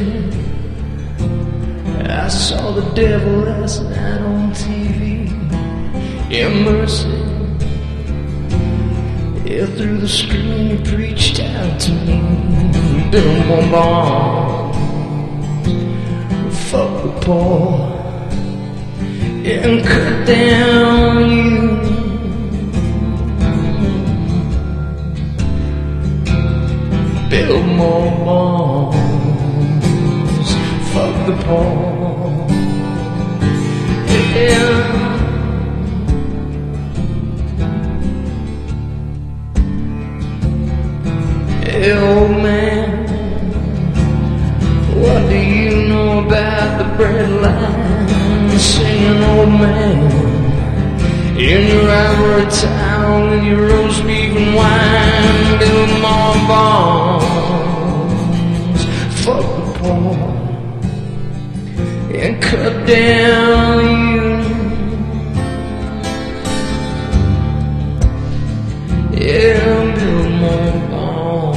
I saw the devil last night on T V. Yeah, mercy, yeah, through the screen he preached out to me. Bill Bombard, fuck the poor, and cut down you. Build more bombs, fuck the poor, yeah. Hey, old man, what do you know about the bread line? Saying, old man, in your ivory tower with your roast beef and wine, build more bombs, fuck the poor, and cut down you. Yeah, build more bombs.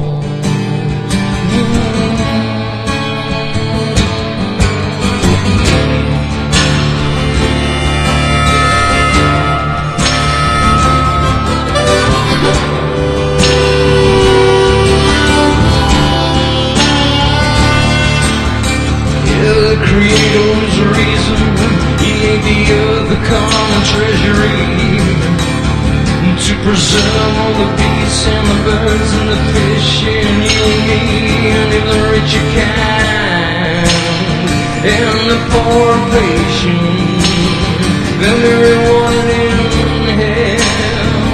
The Creator's reason, he gave the earth the common treasury to preserve all the beasts and the birds and the fish and you and me and the rich you can and the poor patient, then everyone in hell.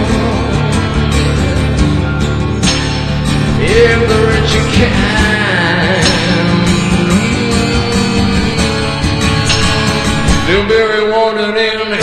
If the rich you can, they'll bury wanted in hell.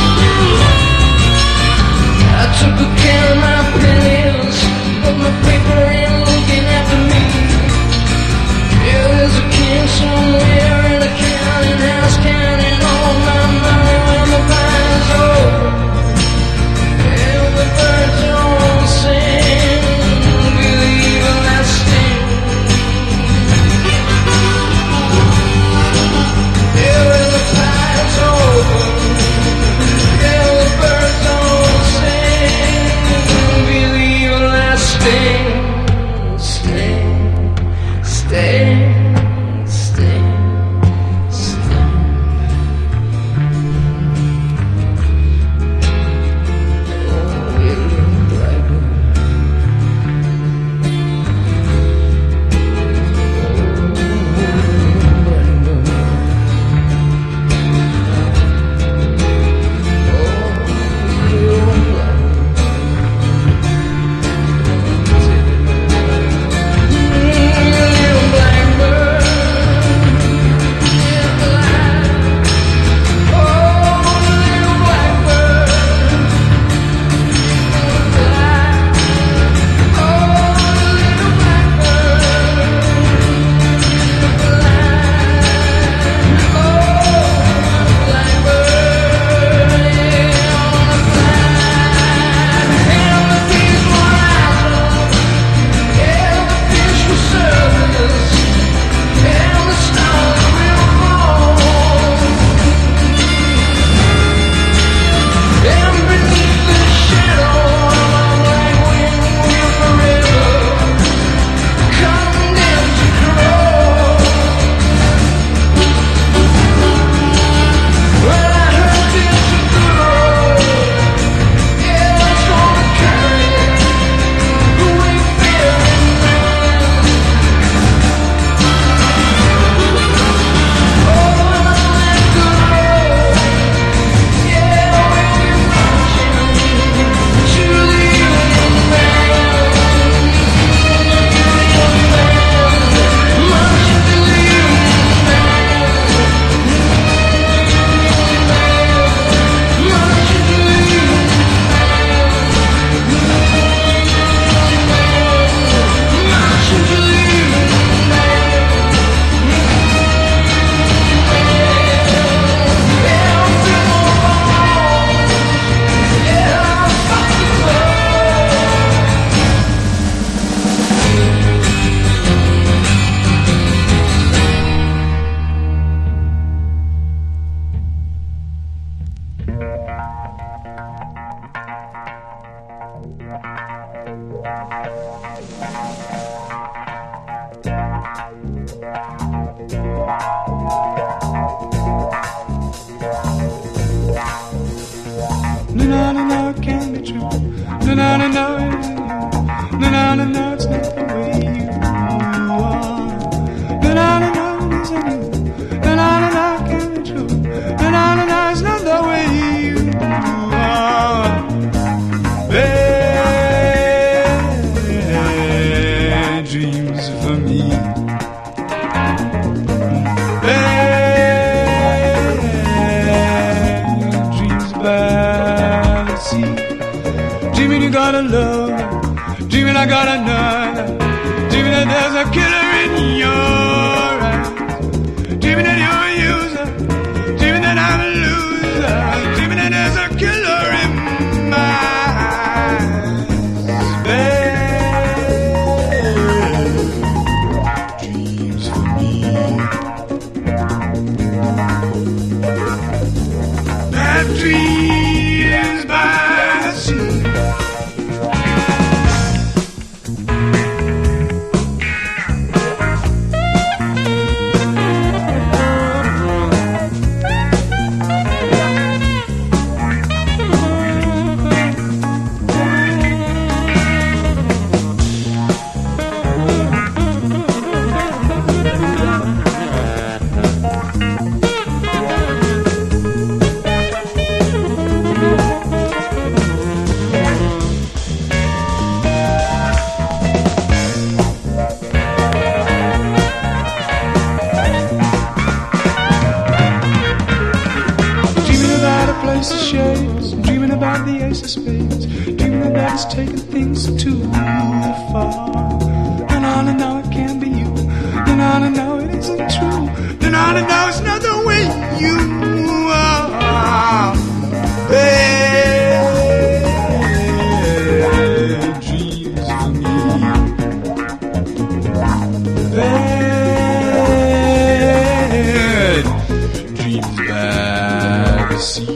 I took a can of my pennies, put my paper na na na, na na na na, it's not the way you are. Na na na na, it's not you. Na na na na, can't be true. Na na na na, it's not the way you are. Bad dreams for me. Bad dreams by the sea. Dreaming you got a love, dreaming I got another, dreaming that there's a killer in your eyes, dreaming that you're a user, dreaming that I'm a loser, dreaming that there's a killer in my eyes. Bad dreams for me. Bad dreams by the sea. Dreaming about a place of shades, dreaming about the ace of spades, dreaming about us taking things too far. And on and on it can't be you, and on and on it isn't true, and on and on it's not the way you are. Bad dreams for me. Bad dreams by the sea.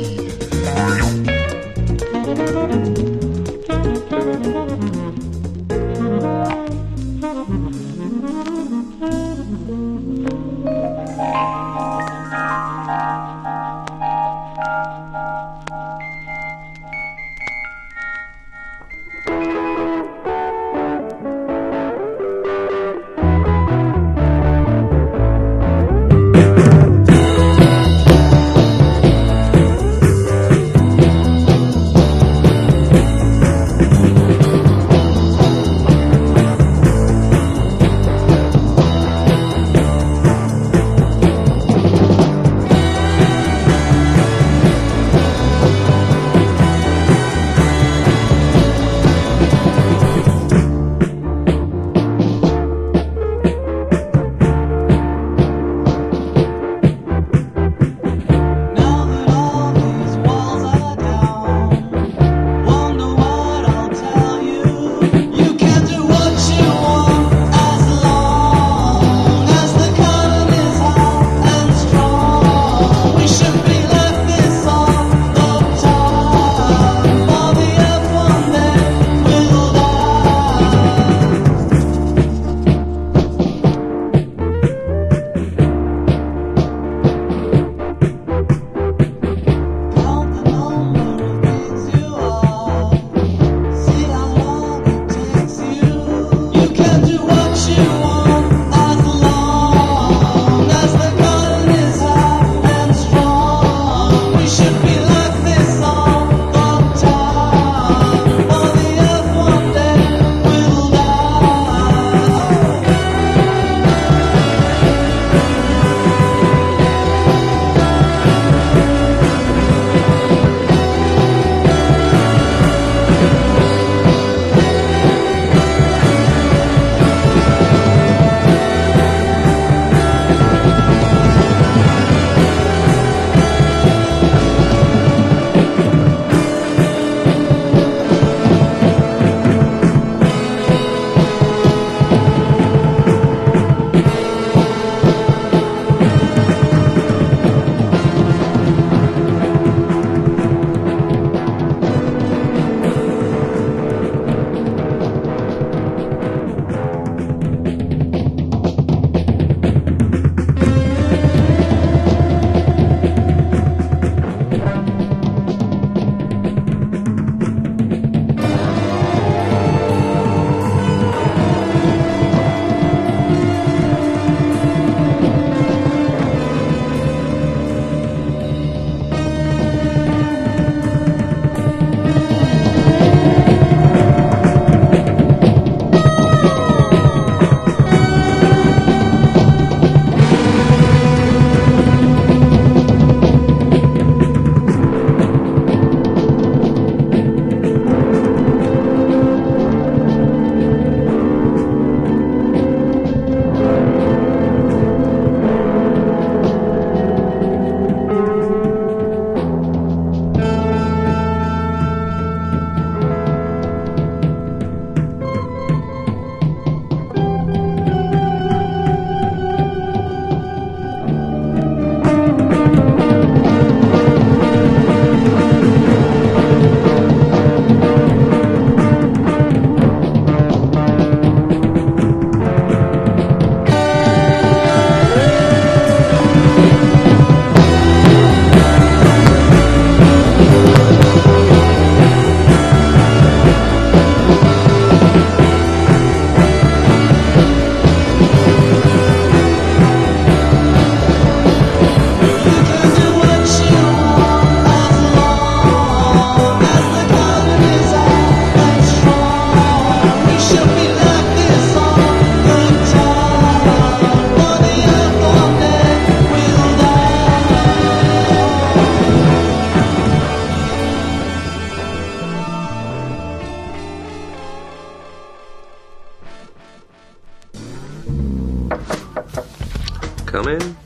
Come in.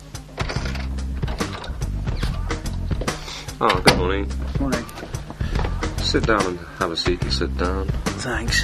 Oh, good morning. Morning. Sit down and have a seat and sit down. Thanks.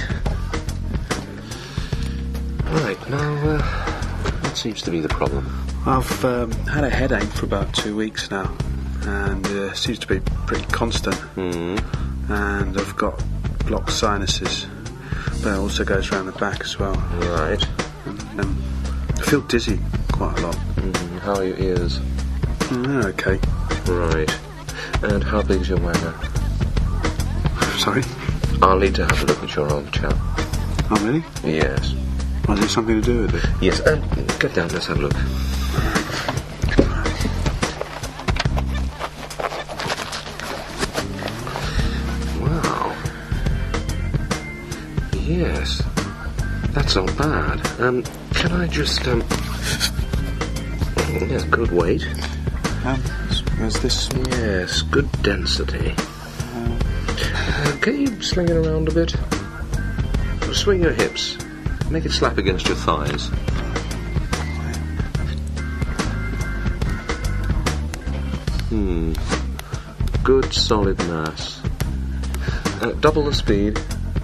Right, now, uh, what seems to be the problem? I've um, had a headache for about two weeks now, and uh, seems to be pretty constant. Mm. And I've got blocked sinuses, but it also goes around the back as well. Right. And, um, I feel dizzy quite a lot. Mm, how are your ears? Mm, okay. Right. And how big's your wagger? Sorry? I'll need to have a look at your old chap. Oh, really? Yes. Was it something to do with it? Yes, um, get down, let's have a look. Wow. Yes. That's not bad. Um, can I just, um... yes, good weight. Um, is this... Yes, good density. Uh, uh, can you sling it around a bit? Swing your hips. Make it slap against your thighs. Hmm. Good solid mass. Uh, double the speed.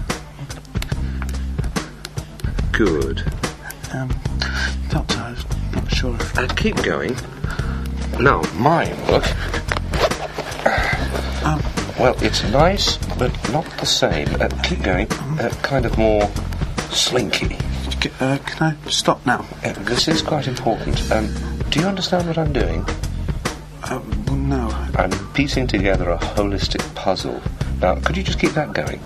Good. Um, doctor, I'm not sure if... Uh, keep going. Now, mine, look. Um, well, it's nice, but not the same. Uh, keep going. Uh, kind of more slinky. Uh, can I stop now? Uh, this is quite important. Um, do you understand what I'm doing? Uh, well, no. I'm piecing together a holistic puzzle. Now, could you just keep that going?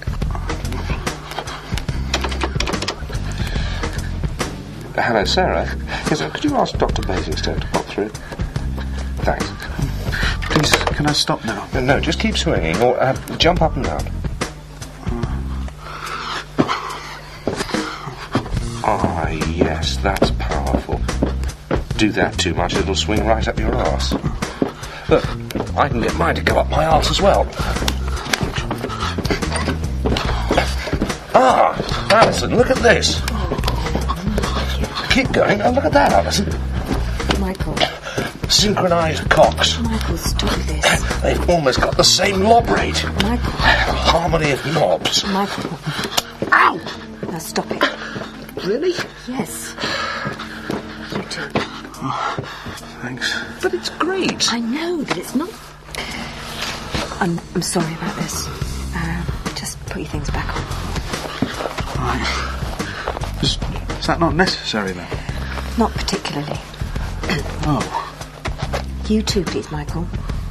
Uh, hello, Sarah. Yes, uh, could you ask Doctor Basingstoke to pop through? Thanks. Please, can I stop now? Uh, no, just keep swinging, or uh, jump up and down. Ah, yes, that's powerful. Do that too much, it'll swing right up your arse. Look, I can get mine to go up my arse as well. Ah, Alison, look at this. Keep going. Oh, look at that, Alison. Michael. Synchronised cocks. Michael, stop this. They've almost got the same lob rate. Michael. Harmony of knobs. Michael. Ow! Now stop it. Really? Yes. You too. Oh, thanks. But it's great. I know, but it's not... I'm, I'm sorry about this. Uh, just put your things back on. Right. Is, is that not necessary, then? Not particularly. Oh. You too, please, Michael.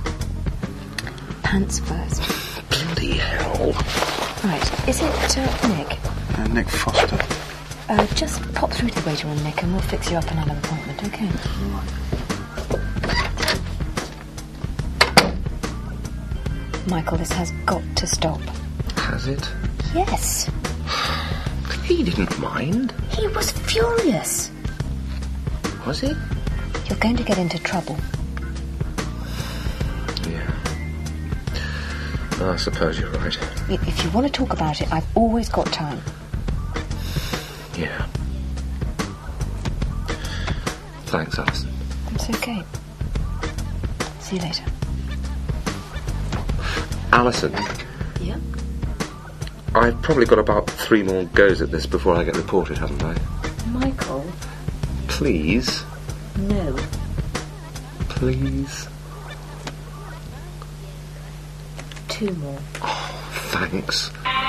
Pants first. Bloody hell. Right. Is it uh, Nick? Uh, Nick Foster. Uh, just pop through to the waiter on Nick and we'll fix you up another appointment, okay? Michael, this has got to stop. Has it? Yes. He didn't mind. He was furious. Was he? You're going to get into trouble. Yeah. I suppose you're right. If you want to talk about it, I've always got time. Yeah. Thanks, Alison. It's okay. See you later. Alison. Yeah? I've probably got about three more goes at this before I get reported, haven't I? Michael. Please. No. Please. Two more. Oh, thanks.